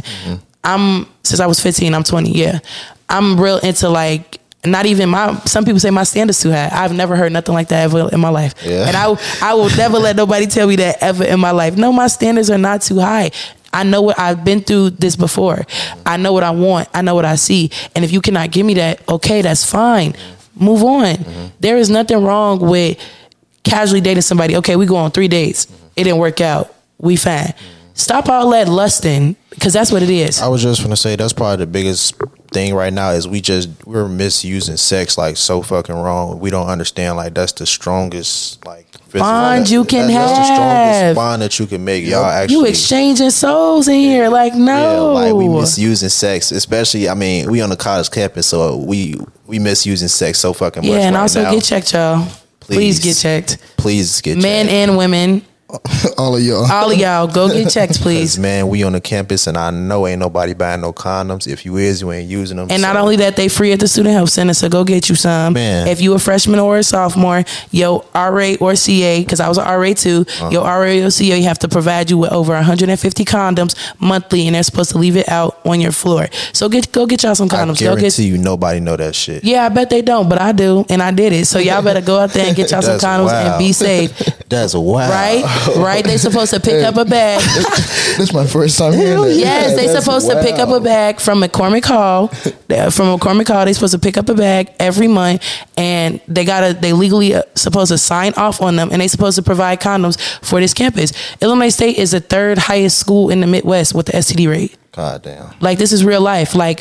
Since I was 15, I'm 20. Yeah. I'm real into, like, not even some people say my standards too high. I've never heard nothing like that ever in my life. Yeah. And I will never let nobody tell me that ever in my life. No, my standards are not too high. I know what I've been through this before. I know what I want. I know what I see. And if you cannot give me that, okay, that's fine. Move on. There is nothing wrong with casually dating somebody. Okay, we go on 3 dates. It didn't work out. We fine. Stop all that lusting, because that's what it is. I was just going to say, that's probably the biggest thing right now is we're misusing sex like so fucking wrong. We don't understand, like, that's the strongest, like, bond you can have. That's the strongest bond that you can make. Y'all actually, you exchanging souls in here. Like, no. Yeah, like, we misusing sex, especially, I mean, we on the college campus, so we misusing sex so fucking much. Yeah, and right also now. Get checked, y'all. Please get checked. Please get checked. Men and women. All of y'all go get checked, please. Man, we on the campus, and I know ain't nobody buying no condoms. If you is, you ain't using them. And not only that, they free at the Student Health Center, so go get you some. Man. If you a freshman or a sophomore, your RA or CA, because I was an RA too, your RA or CA have to provide you with over 150 condoms monthly, and they're supposed to leave it out on your floor. So go get y'all some condoms. I guarantee you nobody know that shit. Yeah, I bet they don't, but I do, and I did it. So y'all better go out there and get y'all some condoms and be safe. That's wild. Right? They supposed to pick up a bag. This is my first time hearing that. Yes, they supposed to pick up a bag from McCormick Hall. From McCormick Hall, they supposed to pick up a bag every month, and they legally supposed to sign off on them, and they supposed to provide condoms for this campus. Illinois State is the 3rd highest school in the Midwest with the STD rate. God damn. Like, this is real life. Like,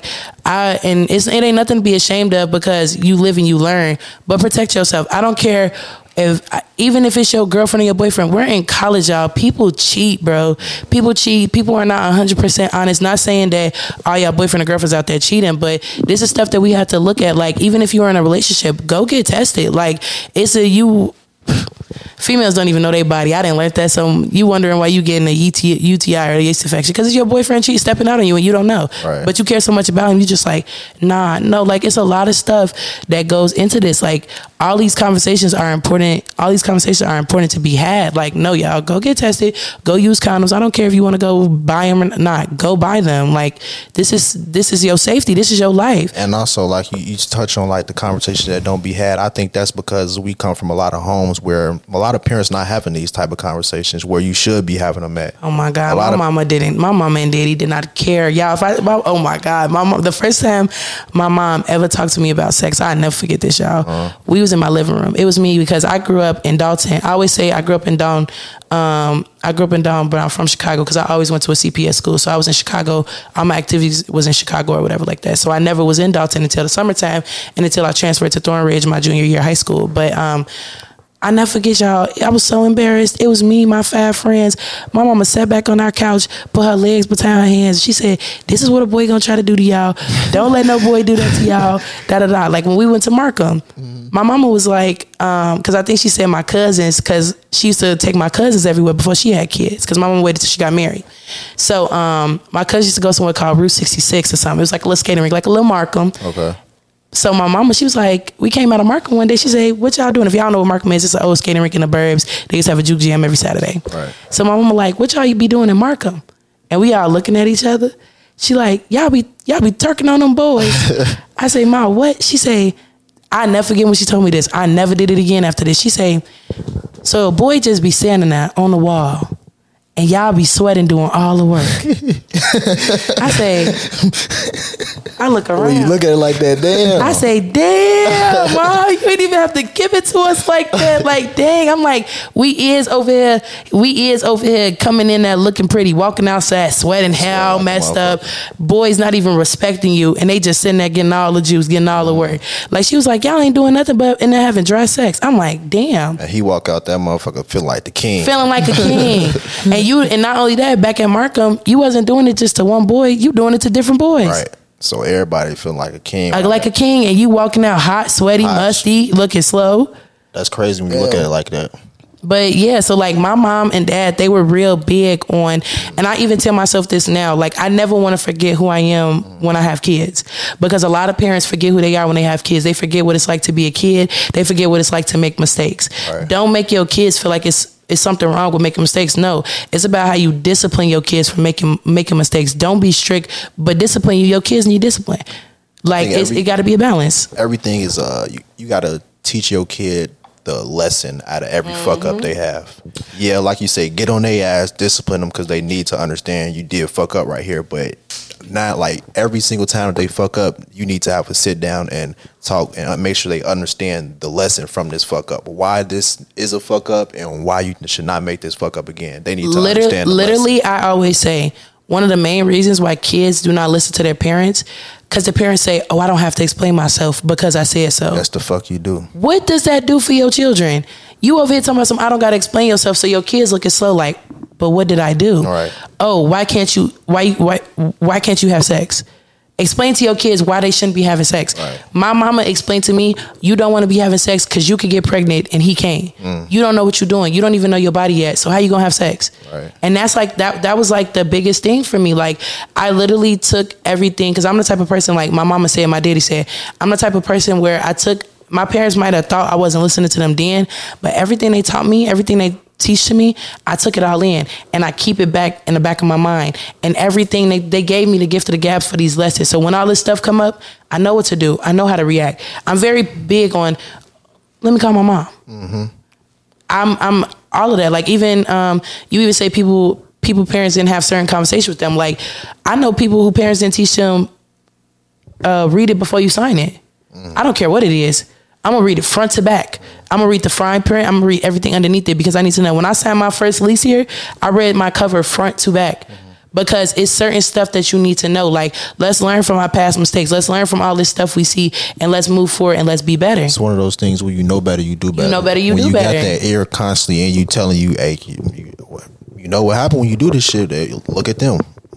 it ain't nothing to be ashamed of, because you live and you learn. But protect yourself. I don't care. Even if it's your girlfriend or your boyfriend, we're in college, y'all. People cheat, bro. People cheat. People are not 100% honest. Not saying that all y'all boyfriend or girlfriends out there cheating, but this is stuff that we have to look at. Like, even if you're in a relationship, go get tested. Like, Females don't even know their body. I didn't learn that. So you wondering why you getting a UTI or a yeast infection because it's your boyfriend stepping out on you and you don't know. Right. But you care so much about him. You just like, nah, no. Like it's a lot of stuff that goes into this. Like all these conversations are important. All these conversations are important to be had. Like no, y'all go get tested. Go use condoms. I don't care if you want to go buy them or not. Go buy them. Like this is your safety. This is your life. And also, like you touch on like the conversations that don't be had. I think that's because we come from a lot of homes where a lot of parents not having these type of conversations where you should be having them at. Oh my God, my mama and daddy did not care, y'all. Oh my God, the first time my mom ever talked to me about sex, I never forget this, y'all. We was in my living room. It was me because I grew up in Dalton. I always say I grew up in Dalton. But I'm from Chicago because I always went to a CPS school. So I was in Chicago. All my activities was in Chicago or whatever like that. So I never was in Dalton until the summertime and until I transferred to Thornridge my junior year of high school. But I never forget, y'all. I was so embarrassed. It was me, my 5 friends. My mama sat back on our couch, put her legs between her hands. She said, "This is what a boy gonna try to do to y'all. Don't let no boy do that to y'all." Da da da. Like when we went to Markham, my mama was like, because I think she said my cousins, because she used to take my cousins everywhere before she had kids. Because my mama waited till she got married. So my cousin used to go somewhere called Route 66 or something. It was like a little skating rink, like a little Markham. Okay. So my mama, she was like, we came out of Markham one day. She said, "What y'all doing?" If y'all know what Markham is, it's an old skating rink in the burbs. They used to have a juke jam every Saturday. Right. So my mama like, "What y'all be doing in Markham?" And we all looking at each other. She like, y'all be turking on them boys. I say, "Ma, what?" She say, I never forget when she told me this. I never did it again after this. She say, "So a boy just be standing there on the wall and y'all be sweating doing all the work." I say, I look around. When you look at it like that, damn. I say, "Damn, Mom, you ain't even have to give it to us like that." Like, dang. I'm like, we is over here coming in there looking pretty, walking outside, sweating hell, messed up. Boys not even respecting you, and they just sitting there getting all the juice, getting all the work. Like, she was like, "Y'all ain't doing nothing but in there having dry sex." I'm like, damn. And he walk out that motherfucker feeling like the king. Feeling like a king. And not only that, back at Markham, you wasn't doing it just to one boy, you doing it to different boys. Right. So everybody feeling like a king. Like a king, and you walking out hot, sweaty, musty, looking slow. That's crazy when you look at it like that. But yeah, so like my mom and dad, they were real big on, and I even tell myself this now, like I never want to forget who I am when I have kids, because a lot of parents forget who they are when they have kids. They forget what it's like to be a kid. They forget what it's like to make mistakes. Right. Don't make your kids feel like it's something wrong with making mistakes. No, it's about how you discipline your kids for making mistakes. Don't be strict, but discipline your kids need discipline. Like it got to be a balance. Everything is you got to teach your kid the lesson out of every fuck up they have. Yeah, like you say, get on their ass, discipline them because they need to understand you did fuck up right here. But not like every single time that they fuck up, you need to have a sit down and talk and make sure they understand the lesson from this fuck up. Why this is a fuck up and why you should not make this fuck up again. They need to understand the literally, lesson. I always say, one of the main reasons why kids do not listen to their parents, because the parents say, "Oh, I don't have to explain myself because I said so." That's the fuck you do. What does that do for your children? You over here talking about I don't got to explain yourself, so your kids looking slow like, but what did I do? All right. Oh, why can't you have sex? Explain to your kids why they shouldn't be having sex. Right. My mama explained to me, you don't want to be having sex because you could get pregnant and he can't. You don't know what you're doing. You don't even know your body yet. So how you gonna have sex? Right. And that's like that was like the biggest thing for me. Like I literally took everything, because I'm the type of person, like my mama said, my daddy said, I'm the type of person where my parents might have thought I wasn't listening to them then, but everything they taught me, everything they teach to me, I took it all in and I keep it back in the back of my mind. And everything they gave me the gift of the gab for these lessons. So when all this stuff come up, I know what to do. I know how to react. I'm very big on, let me call my mom. Mm-hmm. I'm all of that. Like even you even say people parents didn't have certain conversations with them. Like I know people who parents didn't teach them read it before you sign it. I don't care what it is. I'm going to read it front to back. I'm going to read the fine print. I'm going to read everything underneath it because I need to know. When I signed my first lease here, I read my cover front to back because it's certain stuff that you need to know. Like, let's learn from our past mistakes. Let's learn from all this stuff we see and let's move forward and let's be better. It's one of those things where you know better, you do better. You know better, you do better. When you got that ear constantly and you telling you, hey, you know what happened when you do this shit? Look at them.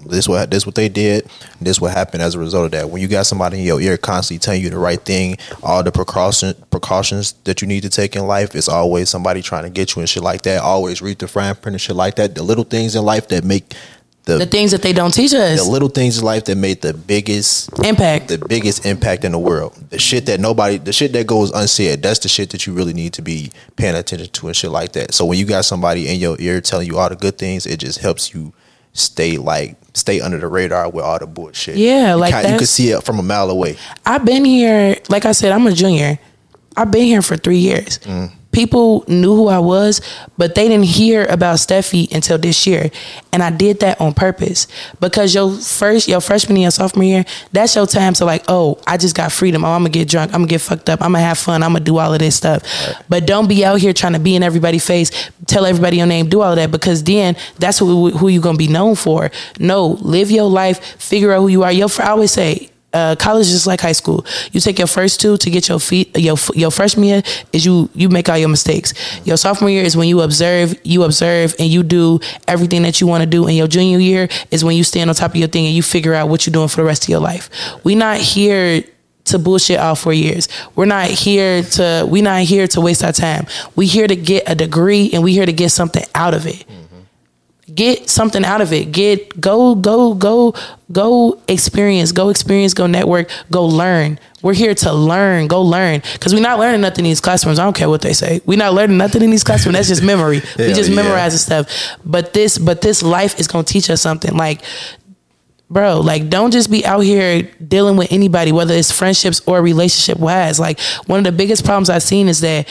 this what they did. This what happened as a result of that. When you got somebody in your ear constantly telling you the right thing, all the precautions that you need to take in life, it's always somebody trying to get you and shit like that. Always read the fine print and shit like that. The little things in life that make the things that they don't teach us. The little things in life that made the biggest impact in the world. The shit that goes unsaid, that's the shit that you really need to be paying attention to and shit like that. So when you got somebody in your ear telling you all the good things, it just helps you stay under the radar with all the bullshit. Yeah, you can see it from a mile away. I've been here, like I said, I'm a junior. I've been here for 3 years. People knew who I was, but they didn't hear about Steffi until this year. And I did that on purpose, because your freshman and your sophomore year, that's your time to like, oh, I just got freedom. Oh, I'm gonna get drunk. I'm gonna get fucked up. I'm gonna have fun. I'm gonna do all of this stuff. Right. But don't be out here trying to be in everybody's face, tell everybody your name, do all of that, because then that's who you gonna be known for. No, live your life, figure out who you are. I always say, college is just like high school. You take your first 2 to get your feet. Your freshman year is you make all your mistakes. Your sophomore year is when you observe, and you do everything that you want to do. And your junior year is when you stand on top of your thing and you figure out what you're doing for the rest of your life. We not here to bullshit all 4 years. We're not here to waste our time. We here to get a degree, and we here to get something out of it. Get something out of it. Go experience, go network, go learn. We're here to learn, go learn. Because we're not learning nothing in these classrooms. I don't care what they say. We're not learning nothing in these classrooms. That's just memory. We just memorize the stuff. But this life is going to teach us something. Like, bro, like, don't just be out here dealing with anybody, whether it's friendships or relationship wise. Like, one of the biggest problems I've seen is that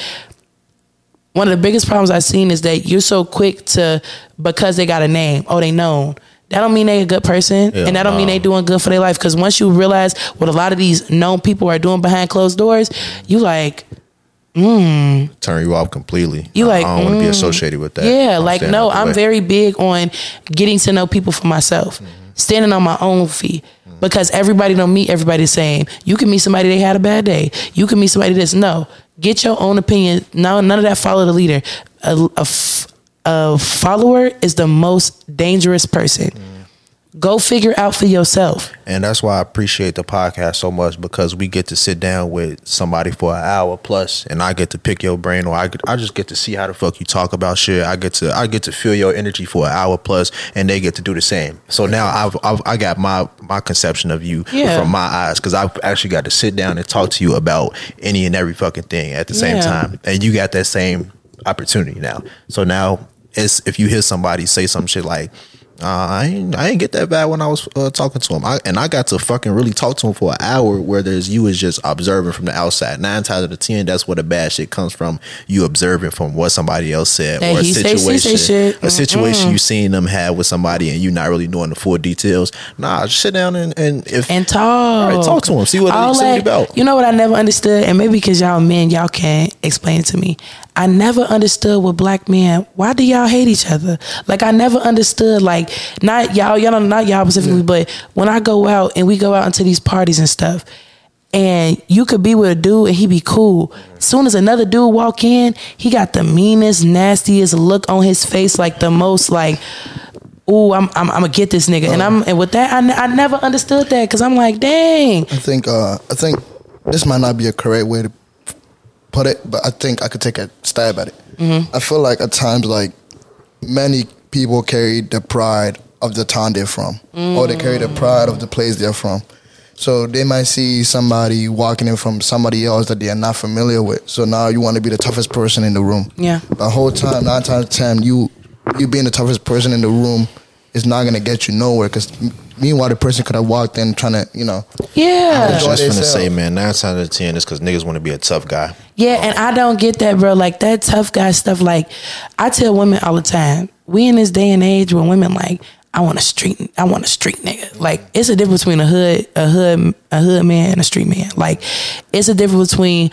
you're so quick to, because they got a name, oh, they known. That don't mean they a good person, and that don't mean they doing good for their life. Because once you realize what a lot of these known people are doing behind closed doors, you like, turn you off completely. You like, I don't want to be associated with that. Yeah, like, no, I'm very big on getting to know people for myself, standing on my own feet. Because everybody don't meet everybody the same. You can meet somebody, they had a bad day. You can meet somebody that's no. Get your own opinion. No, none of that follow the leader. A follower is the most dangerous person. Go figure out for yourself. And that's why I appreciate the podcast so much, because we get to sit down with somebody for an hour plus, and I get to pick your brain, or I just get to see how the fuck you talk about shit. I get to feel your energy for an hour plus, and they get to do the same. So now I got my conception of you from my eyes, because I've actually got to sit down and talk to you about any and every fucking thing at the same time, and you got that same opportunity now. So now, if you hear somebody say some shit like, I ain't get that bad when I was talking to him. I got to fucking really talk to him for an hour, where you was just observing from the outside. 9 times out of 10, that's where the bad shit comes from. You observing from what somebody else said, or a situation you seen them have with somebody, and you not really knowing the full details. Nah, just sit down and talk. Right, talk to him. See what he's about. You know what I never understood, and maybe because y'all men, y'all can't explain it to me. I never understood with black men, why do y'all hate each other? Like, I never understood, like, not y'all specifically, but when I go out and we go out into these parties and stuff, and you could be with a dude and he be cool. As soon as another dude walk in, he got the meanest, nastiest look on his face, like the most like, ooh, I'm gonna get this nigga. And with that, I never understood that, because I'm like, dang. I think this might not be a correct way to put it, but I think I could take a stab at it. I feel like at times, like, many people carry the pride of the town they're from, or they carry the pride of the place they're from. So they might see somebody walking in from somebody else that they are not familiar with. So now you want to be the toughest person in the room. Yeah. The whole time, 9 times out of 10, you being the toughest person in the room is not going to get you nowhere, because meanwhile, the person could have walked in trying to, Yeah. I was just going to say, man, 9 times out of 10 is because niggas want to be a tough guy. Yeah, and I don't get that, bro. Like, that tough guy stuff, like, I tell women all the time, we in this day and age where women like, I want a street nigga. Like, it's a difference between a hood man and a street man. Like, it's a difference between,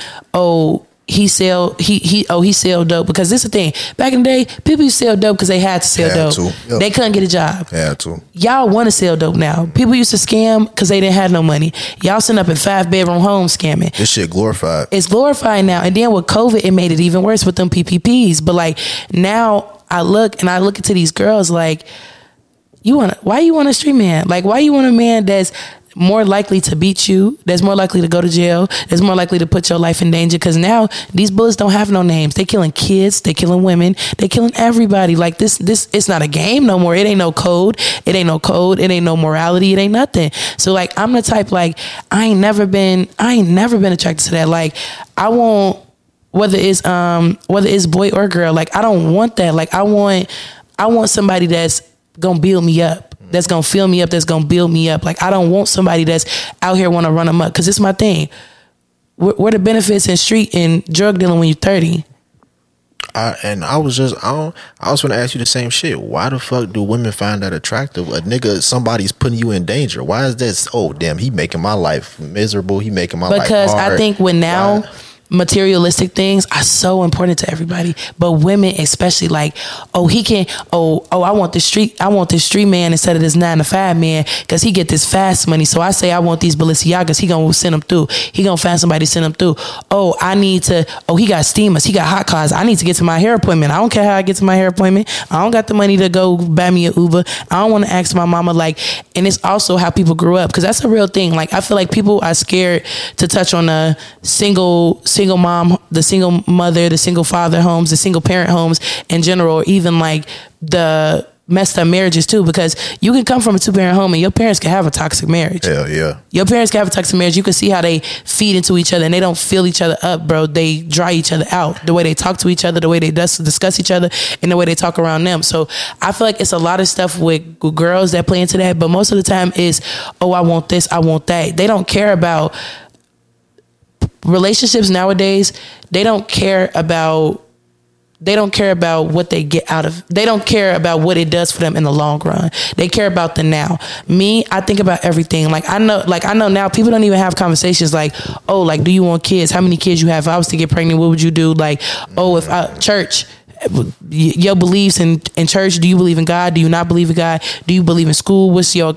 he sell dope, because this is the thing. Back in the day, people used to sell dope because they had to sell dope. Yep. They couldn't get a job. Had to. Y'all want to sell dope now. People used to scam because they didn't have no money. Y'all sitting up in 5-bedroom homes scamming. This shit glorified. It's glorified now. And then with COVID, it made it even worse with them PPPs. But like, now I look into these girls like, why you want a street man? Like, why you want a man that's more likely to beat you, that's more likely to go to jail, that's more likely to put your life in danger? Because now these bullets don't have no names. They killing kids, they killing women, they killing everybody. Like this, it's not a game no more. It ain't no code. It ain't no code. It ain't no morality. It ain't nothing. So like, I'm the type, like, I ain't never been attracted to that. Like, I won't, whether it's boy or girl, like, I don't want that. Like, I want somebody that's gonna build me up, that's gonna fill me up, that's gonna build me up. Like, I don't want somebody that's out here want to run amok, because it's my thing. Where the benefits in street and drug dealing when you're 30? I was going to ask you the same shit. Why the fuck do women find that attractive? A nigga, somebody's putting you in danger. Why is this? Oh, damn, he making my life miserable. He making my life hard. Because I think materialistic things are so important to everybody, but women especially, like, I want this street man instead of this 9-to-5 man, because he get this fast money. So I say I want these Balenciagas, he gonna send them through, he gonna find somebody to send them through. He got steamers, he got hot cars, I need to get to my hair appointment. I don't care how I get to my hair appointment, I don't got the money to go buy me an Uber, I don't want to ask my mama. Like, and it's also how people grew up, because that's a real thing. Like, I feel like people are scared to touch on the single mom, the single mother, the single father homes, the single parent homes in general, or even like the messed up marriages too, because you can come from a 2-parent home and your parents can have a toxic marriage. Hell yeah. Your parents can have a toxic marriage. You can see how they feed into each other and they don't fill each other up, bro. They dry each other out. The way they talk to each other, the way they discuss each other, and the way they talk around them. So I feel like it's a lot of stuff with girls that play into that, but most of the time is, I want this, I want that. They don't care about relationships nowadays. They don't care about what they get out of. They don't care about what it does for them in the long run. They care about the now. Me, I think about everything. I know now people don't even have conversations like, do you want kids? How many kids you have? If I was to get pregnant, what would you do? Church, your beliefs in church. Do you believe in God? Do you not believe in God? Do you believe in school? What's your,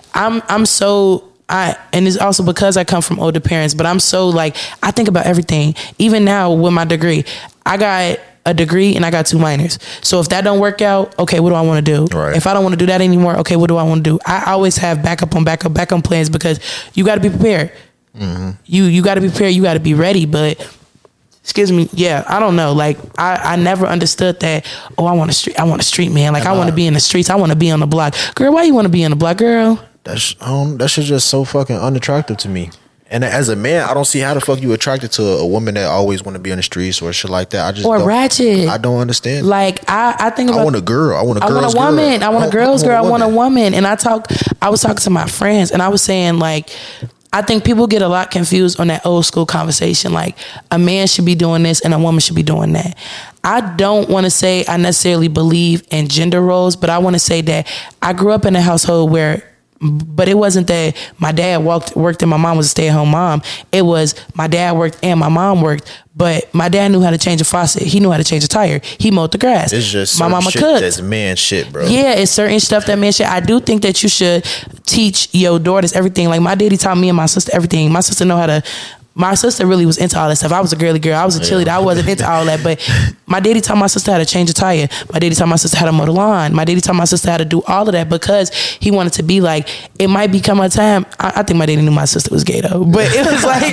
and it's also because I come from older parents, but I'm so I think about everything. Even now with my degree, I got a degree and I got 2 minors. So if that don't work out, okay, what do I want to do? Right. If I don't want to do that anymore, okay, what do I want to do? I always have backup plans, because you got to be prepared. Mm-hmm. You got to be prepared. You got to be ready. But excuse me, yeah, I don't know. I never understood that. I want a street man. I want to be in the streets. I want to be on the block. Girl, why you want to be on the block, girl? That shit's just so fucking unattractive to me. And as a man, I don't see how the fuck you attracted to a woman that always want to be on the streets or shit like that. Ratchet. I don't understand. I think about, I want a girl. I want a girl's girl. I want a woman. I want a girl's girl. I want a woman. And I was talking to my friends and I was saying I think people get a lot confused on that old school conversation. A man should be doing this and a woman should be doing that. I don't want to say I necessarily believe in gender roles, but I want to say that I grew up in a household but it wasn't that my dad worked and my mom was a stay-at-home mom. It was my dad worked and my mom worked, but my dad knew how to change a faucet. He knew how to change a tire. He mowed the grass. It's just my mama shit cooked. That's man shit, bro. Yeah, it's certain stuff that man shit. I do think that you should teach your daughters everything. My daddy taught me and my sister everything. My sister know how to. My sister really was into all that stuff. I was a girly girl. I was a cheerleader. I wasn't into all that. But my daddy taught my sister how to change a tire. My daddy taught my sister how to mow the lawn. My daddy taught my sister how to do all of that, because he wanted to be it might become a time. I think my daddy knew my sister was gay though. But it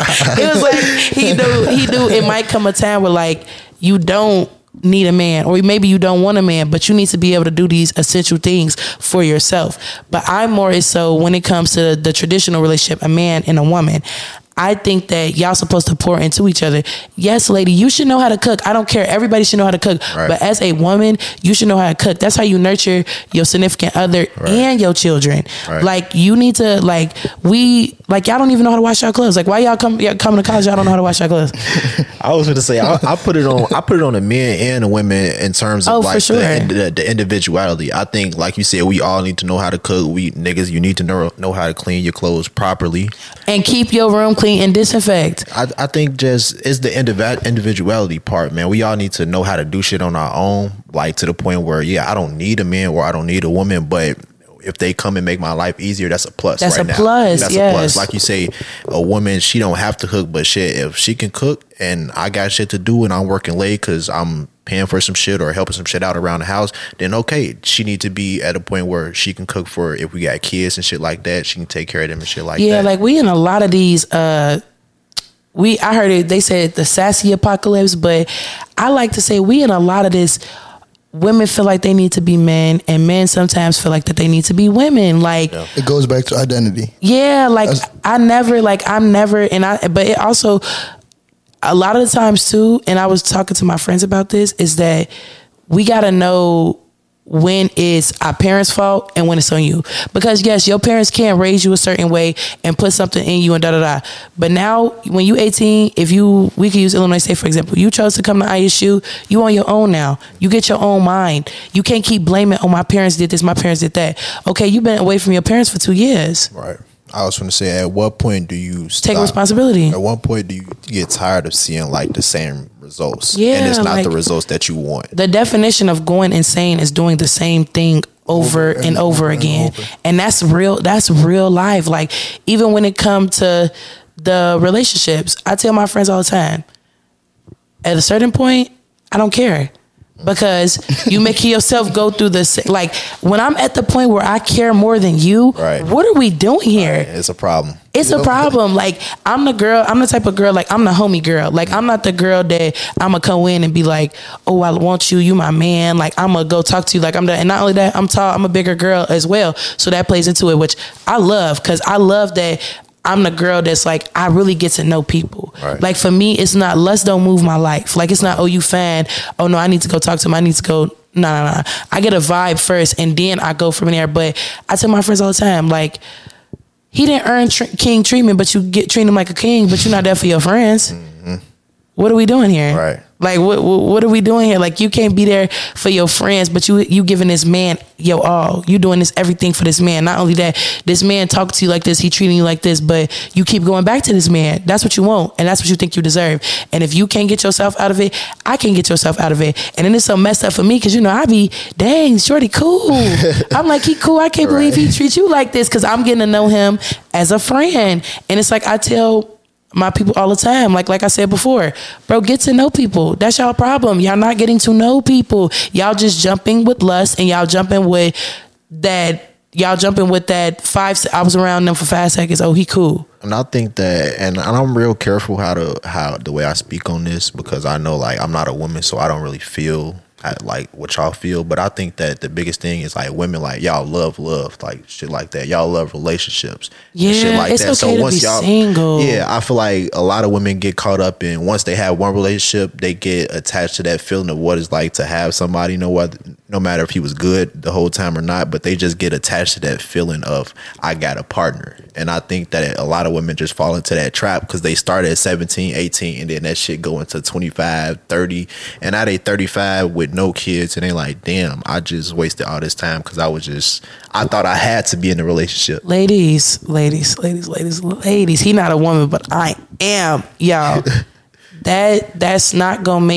was he knew it might come a time where you don't need a man, or maybe you don't want a man, but you need to be able to do these essential things for yourself. But I'm more so when it comes to the traditional relationship, a man and a woman. I think that y'all supposed to pour into each other. Yes, lady, you should know how to cook. I don't care. Everybody should know how to cook. Right. But as a woman, you should know how to cook. That's how you nurture your significant other and your children. Right. You need to, y'all don't even know how to wash your clothes. Why y'all come to college, y'all don't know how to wash your clothes? I was going to say, I put it on the men and the women in terms of for sure. the individuality. I think, like you said, we all need to know how to cook. Niggas, you need to know how to clean your clothes properly. And keep your room clean and disinfect. I think just it's the individuality part, man. We all need to know how to do shit on our own, to the point where, I don't need a man or I don't need a woman, but if they come and make my life easier, that's a plus. That's right a plus. That's a plus. Like you say, a woman, she don't have to cook, but shit, if she can cook and I got shit to do and I'm working late because I'm paying for some shit or helping some shit out around the house, then okay, she need to be at a point where she can cook for, if we got kids and shit like that, she can take care of them and shit like that. Yeah, like we in a lot of these I heard it, they said the sassy apocalypse, but I like to say we in a lot of this, women feel like they need to be men, and men sometimes feel like that they need to be women. Like it goes back to identity. Yeah, like I'm never, but it also, a lot of the times too, and I was talking to my friends about this, is that we gotta know when it's our parents' fault and when it's on you. Because yes, your parents can raise you a certain way and put something in you and da-da-da. But now, when you 18, we could use Illinois State, for example. You chose to come to ISU, you on your own now. You get your own mind. You can't keep blaming, oh, my parents did this, my parents did that. Okay, you've been away from your parents for 2 years. Right. I was going to say, at what point do you take responsibility? At what point do you get tired of seeing like the same results? Yeah, and it's not the results that you want. The definition of going insane is doing the same thing over and over again. And that's real life. Like, even when it comes to the relationships, I tell my friends all the time, at a certain point, I don't care. Because you making yourself go through this. Like, when I'm at the point where I care more than you, right, what are we doing here? Right. It's a problem. It's a problem. Like, I'm the type of girl, like, I'm the homie girl. Like, I'm not the girl that I'm going to come in and be like, oh, I want you, you my man. Like, I'm going to go talk to you. Like, and not only that, I'm tall, I'm a bigger girl as well. So that plays into it, which I love, because I love that I'm the girl that's like, I really get to know people. Right. Like, for me, it's not, let's don't move my life. Like, it's not, oh, you fan. Oh, no, I need to go talk to him. I need to go. No. I get a vibe first, and then I go from there. But I tell my friends all the time, like, he didn't earn king treatment, but you treat him like a king, but you're not there for your friends. Mm-hmm. What are we doing here? Right. Like, what are we doing here? Like, you can't be there for your friends, but you giving this man your all. You doing this everything for this man. Not only that, this man talked to you like this, he treating you like this, but you keep going back to this man. That's what you want, and that's what you think you deserve. And if you can't get yourself out of it, I can't get yourself out of it. And then it's so messed up for me, because, I be, dang, shorty cool. I'm like, he cool. I can't believe he treats you like this, because I'm getting to know him as a friend. And it's like, I tell my people all the time, like I said before, bro, get to know people. That's y'all problem. Y'all not getting to know people. Y'all just jumping with lust, and y'all jumping with that 5. I was around them for 5 seconds. Oh, he cool. And I think that, and I'm real careful how the way I speak on this, because I know, like, I'm not a woman, so I don't really feel like what y'all feel. But I think that the biggest thing is, like, women, like, y'all love, like, shit like that. Y'all love relationships. Yeah, shit like it's that. okay to be single. Yeah, I feel like a lot of women get caught up in, once they have one relationship, they get attached to that feeling of what it's like to have somebody, no matter if he was good the whole time or not, but they just get attached to that feeling of, I got a partner. And I think that a lot of women just fall into that trap, because they start at 17, 18, and then that shit go into 25, 30, and now they 35 with no kids, and they like, damn, I just wasted all this time because I thought I had to be in a relationship. Ladies. He not a woman, but I am, y'all. That's not gonna.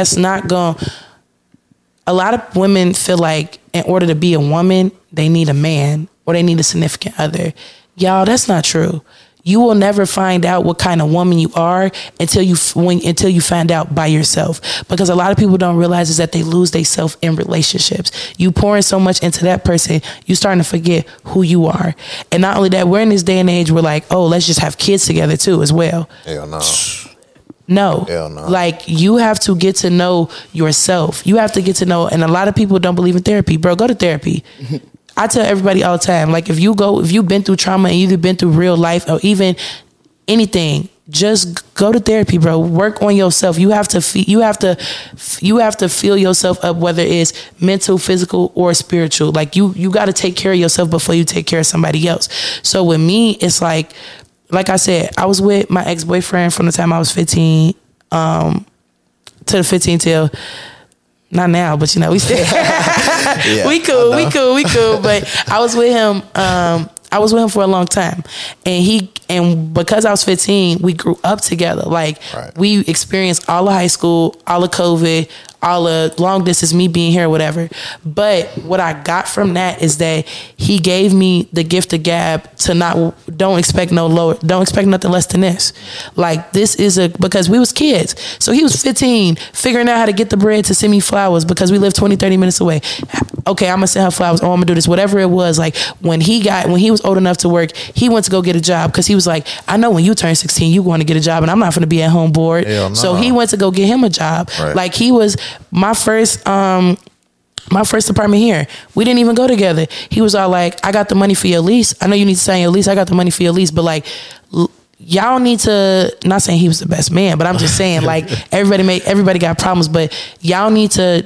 A lot of women feel like in order to be a woman, they need a man or they need a significant other. Y'all, that's not true. You will never find out what kind of woman you are until you find out by yourself. Because a lot of people don't realize is that they lose themselves in relationships. You pouring so much into that person, you starting to forget who you are. And not only that, we're in this day and age where, like, oh, let's just have kids together too as well. Hell no. No. Hell no. Like, you have to get to know yourself. You have to get to know, and a lot of people don't believe in therapy. Bro, go to therapy. I tell everybody all the time, like, if you've been through trauma and you've been through real life or even anything, just go to therapy, bro. Work on yourself. You have to fill yourself up, whether it's mental, physical, or spiritual. Like, you got to take care of yourself before you take care of somebody else. So with me, it's like I said, I was with my ex-boyfriend from the time I was 15 to the 15 till. Not now, but we still yeah, we cool. But I was with him. I was with him for a long time, and And because I was 15, we grew up together. Like, we experienced all of high school, all of COVID, all of long distance, me being here, whatever. But what I got from that is that he gave me the gift of gab to don't expect nothing less than this. Like, this is because we was kids. So he was 15, figuring out how to get the bread to send me flowers because we live 20, 30 minutes away. Okay, I'm gonna send her flowers. Oh, I'm gonna do this. Whatever it was, like when he was old enough to work, he went to go get a job because he was like, I know when you turn 16, you going to get a job, and I'm not gonna be at home bored. So he went to go get him a job. Right. Like, he was my first apartment here. We didn't even go together. He was all like, I got the money for your lease. I know you need to sign your lease. I got the money for your lease, but like, y'all need to, not saying he was the best man, but I'm just saying, like, everybody got problems, but y'all need to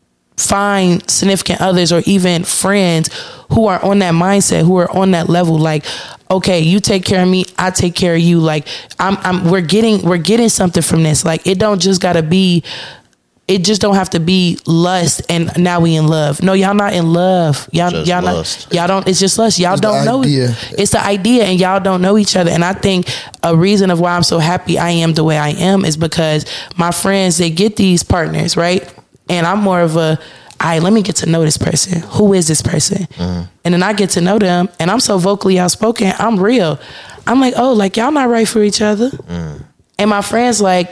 find significant others or even friends who are on that mindset, who are on that level. Like, okay, you take care of me, I take care of you. Like, we're getting something from this. Like, it don't just gotta be, it just don't have to be lust and now we in love. No, y'all not in love. Y'all don't, it's just lust. Y'all don't know. It's the idea, and y'all don't know each other. And I think a reason of why I'm so happy I am the way I am is because my friends, they get these partners, right? And I'm more of all right, let me get to know this person. Who is this person? And then I get to know them, and I'm so vocally outspoken. I'm real. I'm like, oh, like, y'all not right for each other. And my friends like,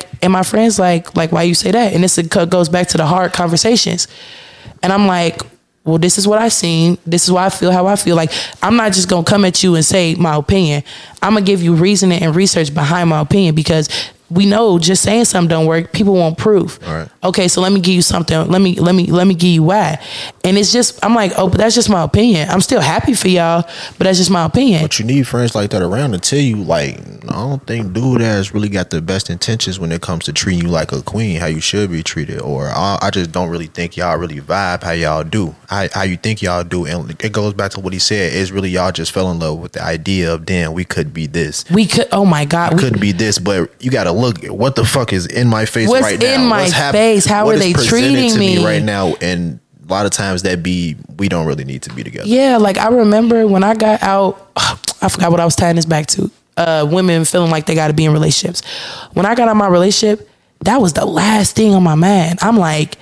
why you say that? And this goes back to the hard conversations. And I'm like, well, this is what I seen. This is why I feel how I feel. Like, I'm not just going to come at you and say my opinion. I'm going to give you reasoning and research behind my opinion, because we know just saying something don't work. People want proof. Right. Okay, so let me give you something. Let me give you why. And it's just, I'm like, oh, but that's just my opinion. I'm still happy for y'all, but that's just my opinion. But you need friends like that around to tell you, like, I don't think dude has really got the best intentions when it comes to treating you like a queen, how you should be treated. Or I just don't really think y'all really vibe how y'all do, how you think y'all do. And it goes back to what he said. It's really y'all just fell in love with the idea of, damn, we could be this. We could, oh my God. We could be this, but you got to look, what the fuck is in my face right now? What's in my face? How are they treating me right now? And a lot of times we don't really need to be together. Yeah, like, I remember when I got out, I forgot what I was tying this back to. Women feeling like they got to be in relationships. When I got out of my relationship, that was the last thing on my mind. I'm like,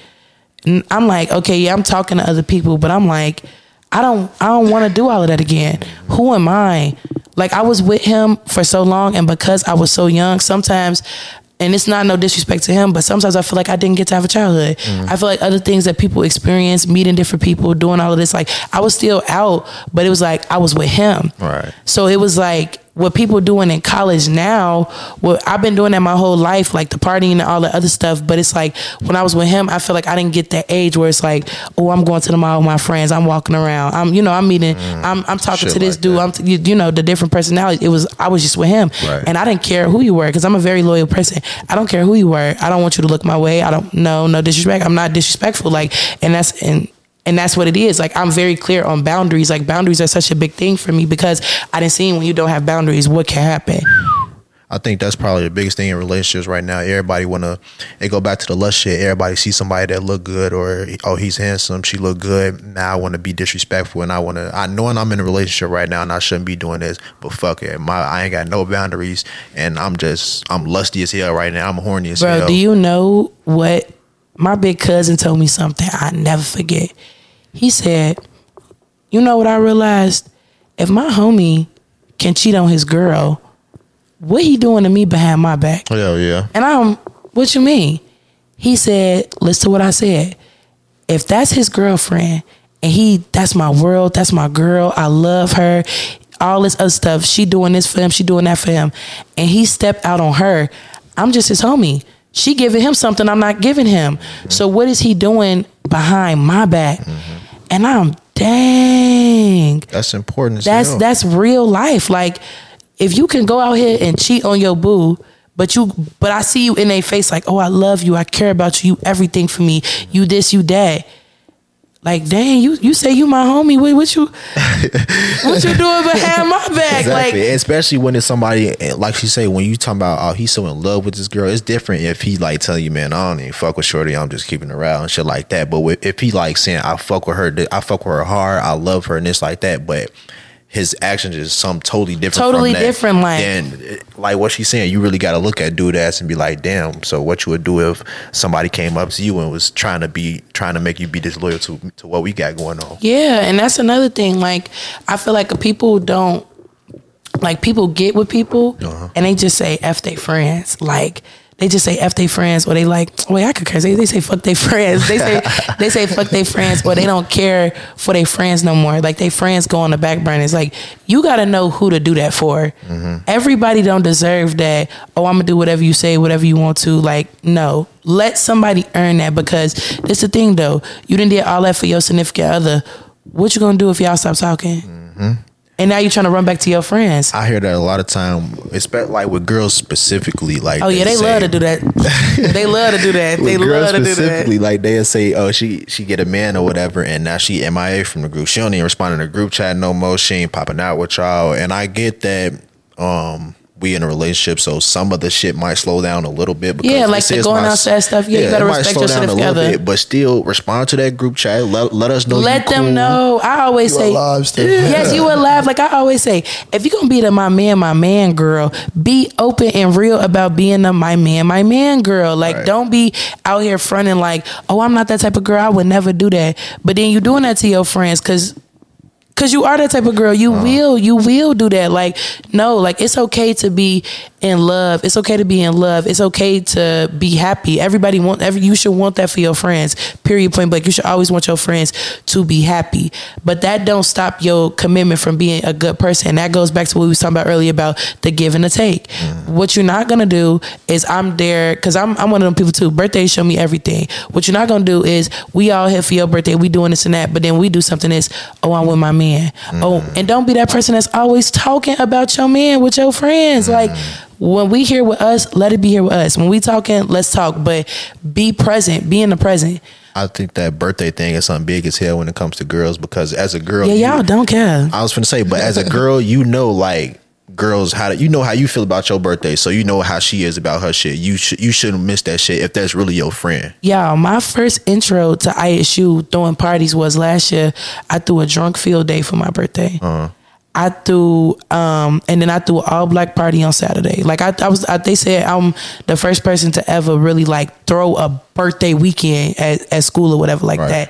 okay, yeah, I'm talking to other people, but I'm like, I don't want to do all of that again. Who am I? Like, I was with him for so long, and because I was so young, sometimes, and it's not no disrespect to him, but sometimes I feel like I didn't get to have a childhood. I feel like other things that people experience, meeting different people, doing all of this, like, I was still out, but it was like I was with him. Right. So it was like what people doing in college now, well, I've been doing that my whole life, like the partying and all the other stuff. But it's like when I was with him, I feel like I didn't get that age where it's like, oh, I'm going to the mall with my friends, I'm walking around, I'm meeting, I'm talking to this dude, the different personalities. I was just with him, and I didn't care who you were, because I'm a very loyal person. I don't care who you were. I don't want you to look my way. I don't no disrespect. I'm not disrespectful. Like, and that's what it is. Like, I'm very clear on boundaries. Like, boundaries are such a big thing for me, because I done seen when you don't have boundaries, what can happen. I think that's probably the biggest thing in relationships right now. Everybody it go back to the lust shit. Everybody see somebody that look good, or, oh, he's handsome, she look good. Now I want to be disrespectful, and I know I'm in a relationship right now and I shouldn't be doing this, but fuck it. I ain't got no boundaries, and I'm lusty as hell right now. I'm horny as hell. Bro, do you know what? My big cousin told me something I never forget. He said, you know what I realized? If my homie can cheat on his girl, what he doing to me behind my back? Hell yeah. And what you mean? He said, listen to what I said. If that's his girlfriend, and that's my world, that's my girl, I love her, all this other stuff, she doing this for him, she doing that for him, and he stepped out on her, I'm just his homie. She giving him something I'm not giving him. So what is he doing behind my back? And I'm, dang. That's important. That's real life. Like, if you can go out here and cheat on your boo, but I see you in their face like, oh, I love you, I care about you, you everything for me, you this, you that. Like, dang, you say you my homie. What you doing behind my back? Exactly. Like, especially when it's somebody, like she say, when you talking about, oh, he's so in love with this girl. It's different if he like tell you, man, I don't even fuck with shorty, I'm just keeping her around and shit like that. But if he like saying, I fuck with her hard, I love her and it's like that, but his actions is something totally different. Totally from that, different, like. then, like what she's saying, you really got to look at dude ass and be like, damn. So what you would do if somebody came up to you and was trying to make you be disloyal to what we got going on? Yeah, and that's another thing. Like, I feel like people don't, like, people get with people and they just say F they friends. Like, they just say F they friends, or they like, wait, I could curse. They say fuck they friends. They say fuck they friends, or they don't care for their friends no more. Like, they friends go on the back burner. It's like, you got to know who to do that for. Everybody don't deserve that. Oh, I'm gonna do whatever you say, whatever you want to. Like, no, let somebody earn that, because it's the thing though. You didn't did all that for your significant other. What you gonna do if y'all stop talking? And now you're trying to run back to your friends. I hear that a lot of time, especially like with girls specifically. Like, oh yeah, they love to do that. They love to do that. They love to do that. Specifically, like they'll say, "Oh, she get a man or whatever," and now she MIA from the group. She don't even respond to the group chat no more. She ain't popping out with y'all. And I get that. We in a relationship, so some of the shit might slow down a little bit. Because like the going outside stuff. Yeah, you gotta respect your significant other. But still, respond to that group chat. Let us know. Let them know. I always say, alive still. Yes, you alive. Like I always say, if you're gonna be my man, girl, be open and real about being my man, girl. Like, don't be out here fronting like, oh, I'm not that type of girl. I would never do that. But then you doing that to your friends because you are that type of girl. You will do that. Like, no, like, it's okay to be in love. It's okay to be in love. It's okay to be happy. You should want that for your friends. Period, point blank. You should always want your friends to be happy. But that don't stop your commitment from being a good person. And that goes back to what we was talking about earlier about the give and the take. What you're not going to do is I'm there, because I'm one of them people too. Birthdays show me everything. What you're not going to do is we all here for your birthday. We doing this and that. But then we do something that's, oh, I'm with my man. Oh, and don't be that person that's always talking about your man with your friends. Like, when we here with us, let it be here with us. When we talking, let's talk, but be present, be in the present. I think that birthday thing is something big as hell when it comes to girls, because as a girl, y'all don't care. I was finna say, but as a girl, like girls, how you feel about your birthday, so you know how she is about her shit. You shouldn't miss that shit if that's really your friend. Yeah, my first intro to ISU throwing parties was last year. I threw a drunk field day for my birthday. I threw, and then I threw an all black party on Saturday. Like they said I'm the first person to ever really like throw a birthday weekend at school or whatever like that.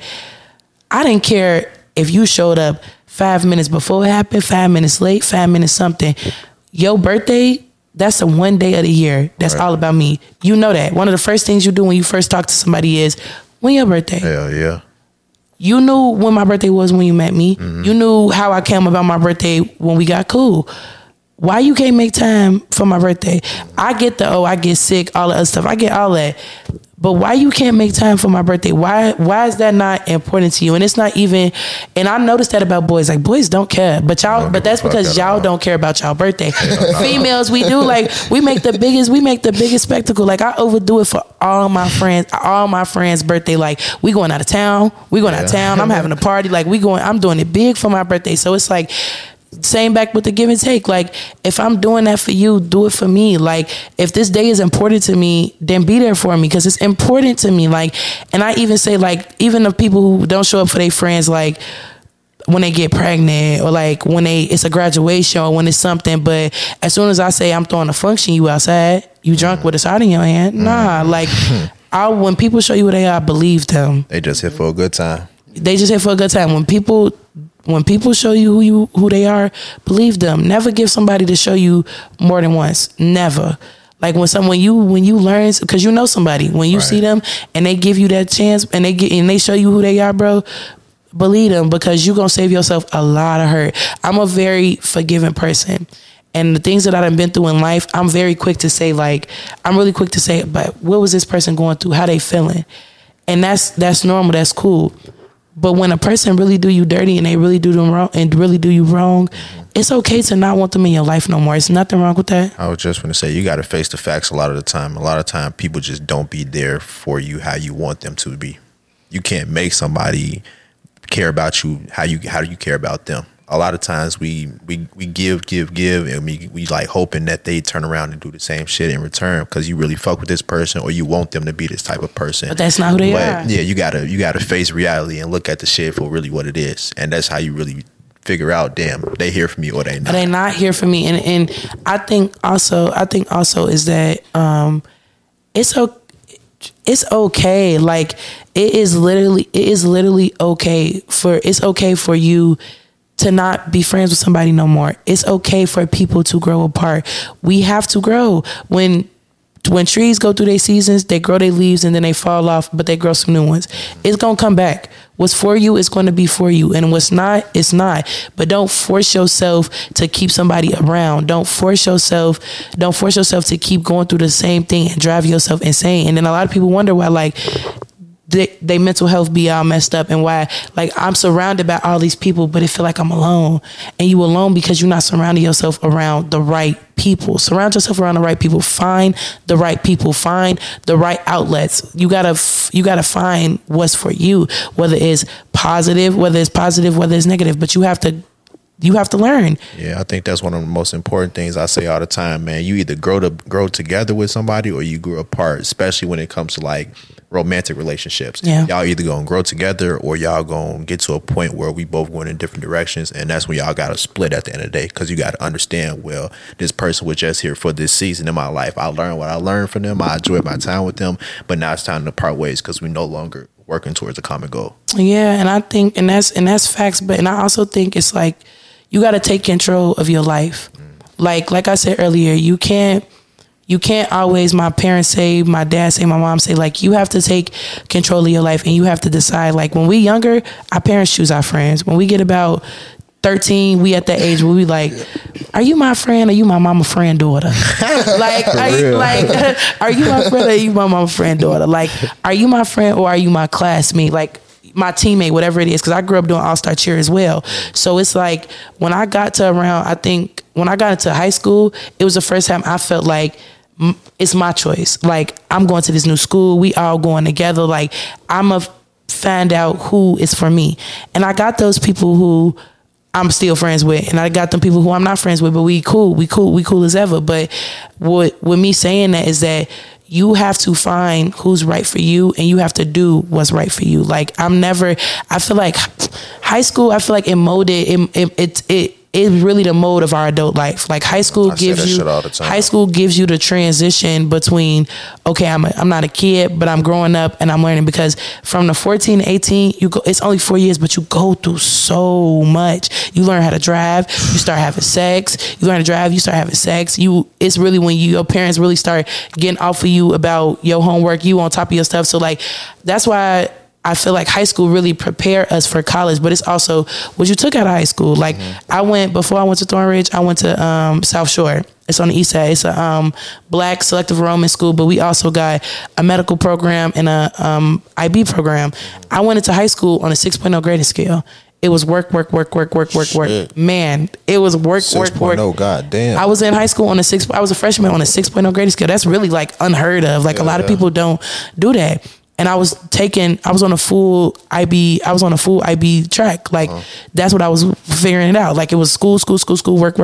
I didn't care if you showed up 5 minutes before it happened, 5 minutes late, 5 minutes something. Your birthday, that's the one day of the year. That's all about me. You know that. One of the first things you do when you first talk to somebody is, when your birthday? Hell yeah. You knew when my birthday was when you met me. You knew how I came about my birthday when we got cool. Why you can't make time for my birthday? I get I get sick, all the other stuff. I get all that. But why you can't make time for my birthday? Why is that not important to you? And it's not even, and I noticed that about boys. Like, boys don't care. But that's because y'all don't care about y'all birthday. Females, we do. Like, we make the biggest spectacle. Like, I overdo it for all my friends' birthday. Like, we going out of town. I'm having a party. Like, I'm doing it big for my birthday. So it's like, same back with the give and take. Like, if I'm doing that for you, do it for me. Like, if this day is important to me, then be there for me, because it's important to me. Like, and I even say, like, even the people who don't show up for their friends, like when they get pregnant, or like when it's a graduation, or when it's something, but as soon as I say I'm throwing a function, you outside, you drunk with a shot in your hand. Nah, like, when people show you who they are, believe them. They just here for a good time. When people show you who they are, believe them. Never give somebody to show you more than once. Never. Like, when you learn, because you know somebody, when you see them and they give you that chance and they show you who they are, bro, believe them, because you're gonna save yourself a lot of hurt. I'm a very forgiving person. And the things that I've been through in life, I'm really quick to say, but what was this person going through? How they feeling? And that's normal. That's cool. But when a person really do you dirty and they really do them wrong and really do you wrong, it's okay to not want them in your life no more. There's nothing wrong with that. I was just going to say, you got to face the facts a lot of the time. A lot of time, people just don't be there for you how you want them to be. You can't make somebody care about you how do you care about them. A lot of times we give, and we like hoping that they turn around and do the same shit in return, because you really fuck with this person, or you want them to be this type of person. But that's not who they are. Yeah, you gotta face reality and look at the shit for really what it is, and that's how you really figure out, damn, they here for me or they not. Are they not here for me? And I think also is that it's okay. Like it is literally okay for you to not be friends with somebody no more. It's okay for people to grow apart. We have to grow. When trees go through their seasons, they grow their leaves and then they fall off, but they grow some new ones. It's going to come back. What's for you is going to be for you. And what's not, it's not. But don't force yourself to keep somebody around. Don't force yourself to keep going through the same thing and drive yourself insane. And then a lot of people wonder why, like, they mental health be all messed up, and why, like, I'm surrounded by all these people, but it feel like I'm alone. And you alone because you're not surrounding yourself around the right people. Surround yourself around the right people. Find the right people. Find the right outlets. You gotta find what's for you, whether it's positive, whether it's negative. But you have to learn. Yeah, I think that's one of the most important things I say all the time, man. You either grow together with somebody or you grow apart, especially when it comes to like romantic relationships. Yeah. Y'all either gonna grow together or y'all gonna get to a point where we both going in different directions, and that's when y'all gotta split at the end of the day, because you gotta understand, well, this person was just here for this season in my life. I learned what I learned from them. I enjoyed my time with them, but now it's time to part ways because we no longer working towards a common goal. Yeah, and I think and that's facts, but and I also think it's like you got to take control of your life. Like I said earlier, you can't always, my parents say, my dad say, my mom say, like, you have to take control of your life and you have to decide. Like, when we younger, our parents choose our friends. When we get about 13, we at that age where we like, are you my friend or you my mama friend daughter? Like, are you my friend or you my mama friend daughter? Like, are you my friend or are you my classmate? Like, my teammate, whatever it is, because I grew up doing all-star cheer as well. So it's like when I got into high school, it was the first time I felt like it's my choice. Like, I'm going to this new school. We all going together. Like, I'm going to find out who is for me. And I got those people who I'm still friends with, and I got them people who I'm not friends with, but we cool as ever. But with me saying that is that you have to find who's right for you, and you have to do what's right for you. Like, I feel like high school, I feel like it molded, it's really the mode of our adult life. Like, high school gives you the transition between, okay, I'm not a kid, but I'm growing up and I'm learning, because from the 14 to 18, it's only 4 years, but you go through so much. You learn how to drive, you start having sex, you learn to drive, you start having sex. It's really when your parents really start getting off of you about your homework, you on top of your stuff. So like, that's why I feel like high school really prepared us for college, but it's also what you took out of high school. Like, before I went to Thornridge, I went to South Shore. It's on the east side. It's a black selective enrollment school, but we also got a medical program and a IB program. I went into high school on a 6.0 grading scale. It was work. Man, it was work. 6.0, God damn. I was in high school I was a freshman on a 6.0 grading scale. That's really like unheard of. Like, a lot of people don't do that. And I was on a full IB track. Like, that's what I was figuring it out. Like, it was school, work.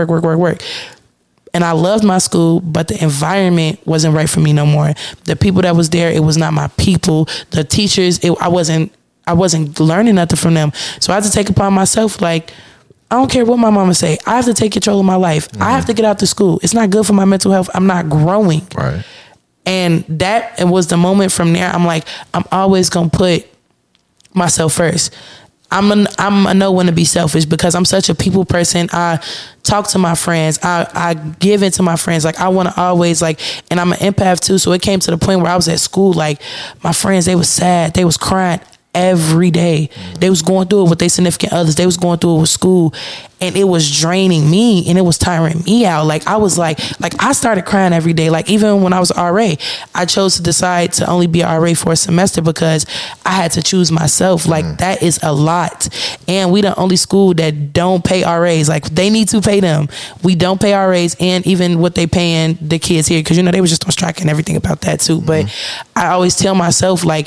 And I loved my school, but the environment wasn't right for me no more. The people that was there, it was not my people. The teachers, I wasn't learning nothing from them. So I had to take upon myself, like, I don't care what my mama say. I have to take control of my life. I have to get out to school. It's not good for my mental health. I'm not growing. Right. And that was the moment from there. I'm like, I'm always going to put myself first. I'm a know when to be selfish, because I'm such a people person. I talk to my friends. I give into my friends. Like, I want to always, like, and I'm an empath too. So it came to the point where I was at school, like, my friends, they was sad. They was crying every day. They was going through it with their significant others. They was going through it with school, and it was draining me and it was tiring me out. Like, I was like I started crying every day. Like, even when I was RA, I chose to decide to only be RA for a semester because I had to choose myself. Like, that is a lot. And we the only school that don't pay RAs. Like, they need to pay them. We don't pay RAs, and even what they paying the kids here, because, they was just on strike and everything about that too. But I always tell myself, like,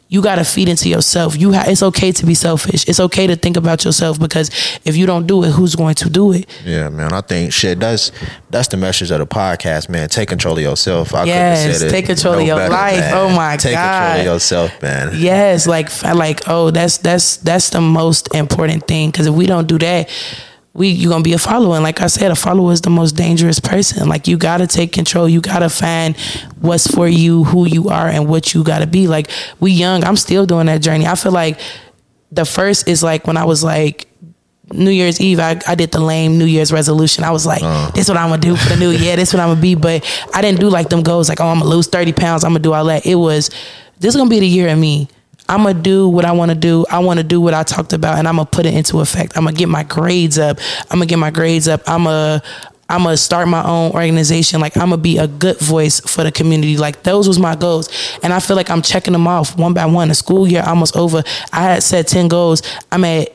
you got to feed into yourself. It's okay to be selfish. It's okay to think about yourself, because if you don't do it, who's going to do it? Yeah, man. I think that's the message of the podcast, man. Take control of yourself. Yes, take control of your life. Man. Oh my God. Take control of yourself, man. Yes, like that's the most important thing, because if we don't do that, you're going to be a follower. And like I said, a follower is the most dangerous person. Like, you got to take control. You got to find what's for you, who you are, and what you got to be. Like, we young. I'm still doing that journey. I feel like the first is like when I was like New Year's Eve, I did the lame New Year's resolution. I was like, this is what I'm going to do for the new year. This is what I'm going to be. But I didn't do like them goals like, oh, I'm going to lose 30 pounds. I'm going to do all that. It was, this is going to be the year of me. I'm going to do what I want to do. I want to do what I talked about, and I'm going to put it into effect. I'm going to get my grades up. I'm going to start my own organization. Like, I'm going to be a good voice for the community. Like, those was my goals. And I feel like I'm checking them off one by one. The school year almost over. I had set 10 goals. I'm at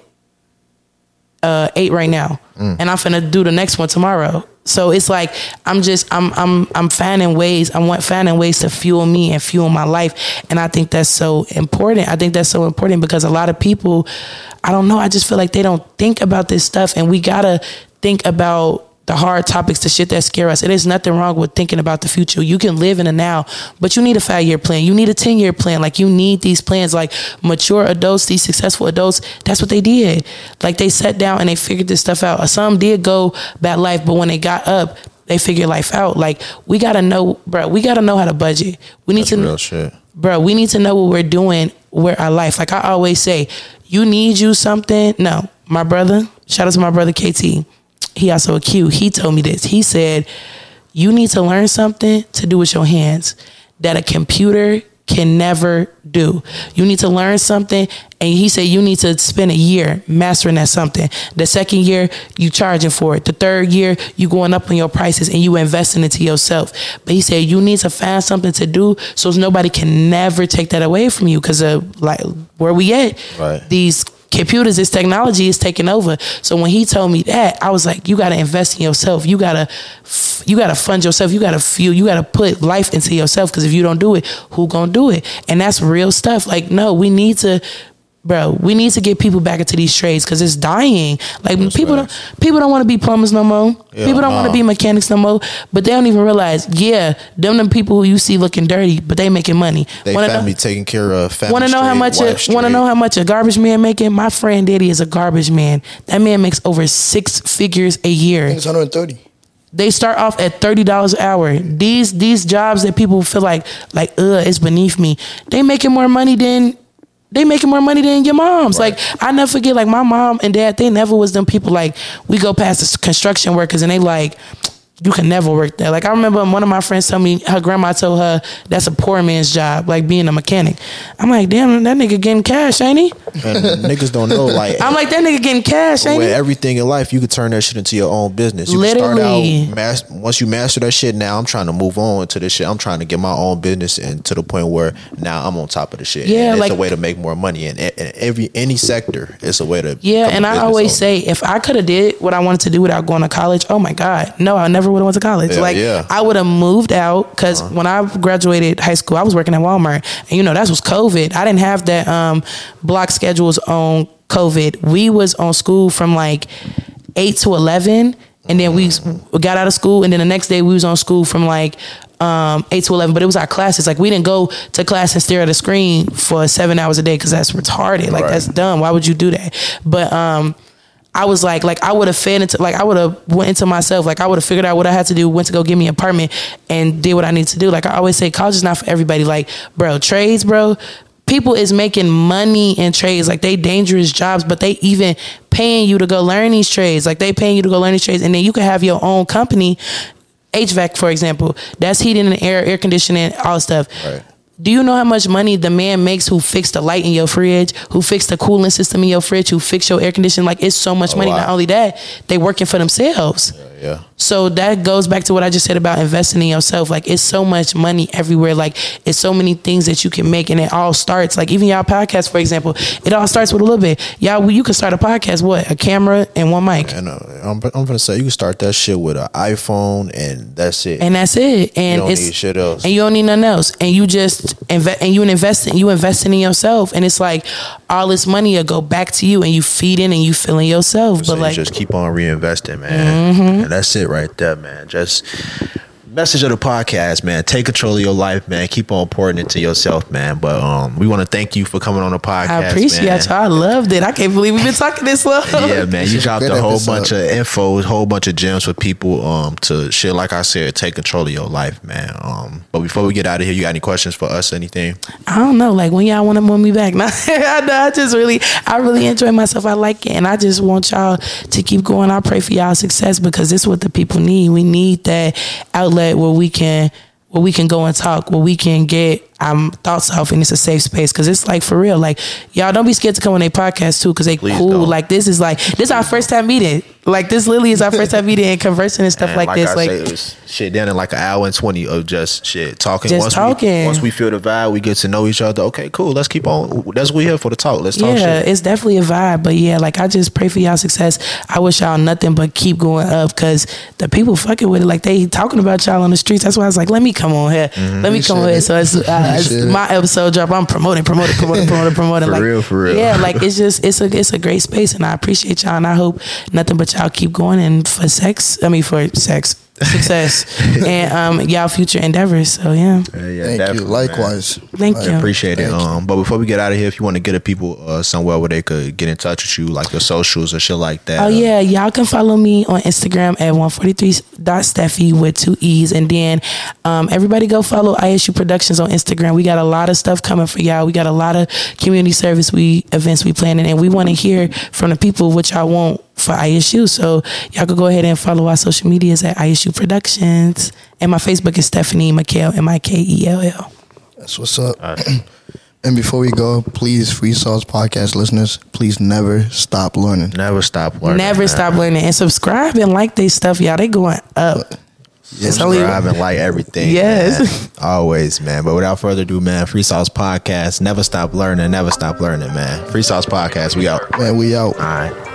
8 right now. And I'm finna do the next one tomorrow. So it's like, I'm finding ways. Finding ways to fuel me and fuel my life. And I think that's so important. Because a lot of people, I don't know, I just feel like they don't think about this stuff. And we gotta think about the hard topics, the shit that scare us. There's nothing wrong with thinking about the future. You can live in the now, but you need a 5-year plan. You need a 10-year plan. Like, you need these plans. Like, mature adults, these successful adults, that's what they did. Like, they sat down and they figured this stuff out. Some did go bad life, but when they got up, they figured life out. Like, we got to know, bro, we got to know how to budget. We need real shit. Bro, we need to know what we're doing with our life. Like I always say, you need something. No, my brother, shout out to my brother KT. He also a Q. He told me this. He said, you need to learn something to do with your hands that a computer can never do. You need to learn something, and he said you need to spend a year mastering that something. The second year, you charging for it. The third year, you going up on your prices and you investing into yourself. But he said you need to find something to do so nobody can never take that away from you, because like where we at, right. These computers, this technology is taking over. So when he told me that, I was like, you got to invest in yourself. You got to fund yourself. You got to fuel. You got to put life into yourself, because if you don't do it, who gonna do it? And that's real stuff. Like, no, we need to get people back into these trades, because it's dying. Like, that's people don't want to be plumbers no more. Yeah, people don't want to be mechanics no more. But they don't even realize, them people who you see looking dirty, but they making money. They family taking care of. Want to know how much a garbage man making? My friend Daddy is a garbage man. That man makes over 6 figures a year. I think it's 130. They start off at $30 an hour. These jobs that people feel like it's beneath me. They making more money than your moms. Right. Like, I never forget, like, my mom and dad, they never was them people, like, we go past the construction workers and they like, you can never work there. Like, I remember one of my friends told me her grandma told her that's a poor man's job, like being a mechanic. I'm like, damn, that nigga getting cash, ain't he? And niggas don't know, like, I'm like, that nigga getting cash, ain't he? With everything in life, you could turn that shit into your own business. You Literally. Can start out, once you master that shit, now I'm trying to move on to this shit. I'm trying to get my own business, and to the point where now I'm on top of the shit. Yeah, and it's like, a way to make more money in any sector. It's a way to and I always say, if I could have did what I wanted to do without going to college, oh my God, no, I never would have went to college. I would have moved out, because when I graduated high school, I was working at Walmart, and that was COVID. I didn't have that block schedules on COVID. We was on school from like 8 to 11, and then we got out of school, and then the next day we was on school from like 8 to 11, but it was our classes. Like, we didn't go to class and stare at a screen for 7 hours a day, because that's retarded. Like, that's dumb. Why would you do that? But I was like I would have fed into, like, I would have went into myself. Like, I would have figured out what I had to do, went to go get me an apartment, and did what I need to do. Like, I always say, college is not for everybody. Like, bro, trades, bro, people is making money in trades. Like, they dangerous jobs, but they even paying you to go learn these trades. Like, they paying you to go learn these trades, and then you can have your own company. HVAC, for example, that's heating and air conditioning, all stuff. Right. Do you know how much money the man makes who fixed the light in your fridge, who fixed the cooling system in your fridge, who fixed your air conditioning? Like, it's so much money. Wow. Not only that, they working for themselves. Yeah. So that goes back to what I just said about investing in yourself. Like, it's so much money everywhere. Like, it's so many things that you can make, and it all starts, like, even y'all podcast, for example, it all starts with a little bit. Y'all, you can start a podcast, what? A camera and one mic. And I'm gonna say, you can start that shit with an iPhone, and that's it. And that's it. And you don't need shit else. And you don't need nothing else. And you just investing in yourself. And it's like, all this money will go back to you, and you feed in and you feeling yourself. So but like, you just keep on reinvesting, man. And that's it right there, man. Just message of the podcast, man. Take control of your life, man. Keep on pouring into yourself, man. But we want to thank you for coming on the podcast. I appreciate y'all. I loved it. I can't believe we've been talking this long. Yeah, man. You dropped a whole bunch of info, a whole bunch of gems for people to share. Like I said, take control of your life, man. But before we get out of here, you got any questions for us? Anything? I don't know. Like, when y'all want to move me back? No, I really enjoy myself. I like it, and I just want y'all to keep going. I pray for y'all success, because this is what the people need. We need that outlet where we can go and talk, where we can get thoughts off, and it's a safe space. Because it's like, for real, like, y'all don't be scared to come on their podcast too, because they Please cool. don't. Like, this is our first time meeting. Like, this literally is our first time meeting and conversing and stuff And like this. I Like, say, it was shit down in like an hour and 20 of just shit talking. Just Once we feel the vibe, we get to know each other. Okay, cool. Let's keep on. That's what we're here for, the talk. Let's talk yeah, shit. it's definitely a vibe. But yeah, like, I just pray for y'all success. I wish y'all nothing but keep going up, because the people fucking with it. Like, they talking about y'all on the streets. That's why I was like, let me come on here. Let me come on here. So it's my episode drop. I'm promoting. For like, real, for real. Yeah, like, it's a great space, and I appreciate y'all, and I hope nothing but y'all keep going, and for success, and y'all future endeavors. So yeah, Thank you. Likewise. Thank you. I appreciate it. But before we get out of here, if you want to get at people somewhere where they could get in touch with you, like your socials or shit like that. Oh yeah, y'all can follow me on Instagram at 143.steffi with 2 E's, and then everybody go follow ISU Productions on Instagram. We got a lot of stuff coming for y'all. We got a lot of community service events we planning, and we want to hear from the people what y'all want for ISU. So y'all could go ahead and follow our social medias at ISU Productions, and my Facebook is Stephanie Mikell, Mikell. That's what's up. And before we go, please, Free Sauce Podcast listeners, please never stop learning. Never stop learning. Never stop learning, and subscribe and like they stuff, y'all. They going up. Subscribe and like everything. Yes. Man. Always, man. But without further ado, man, Free Sauce Podcast. Never stop learning. Never stop learning, man. Free Sauce Podcast. We out. Man, we out. All right.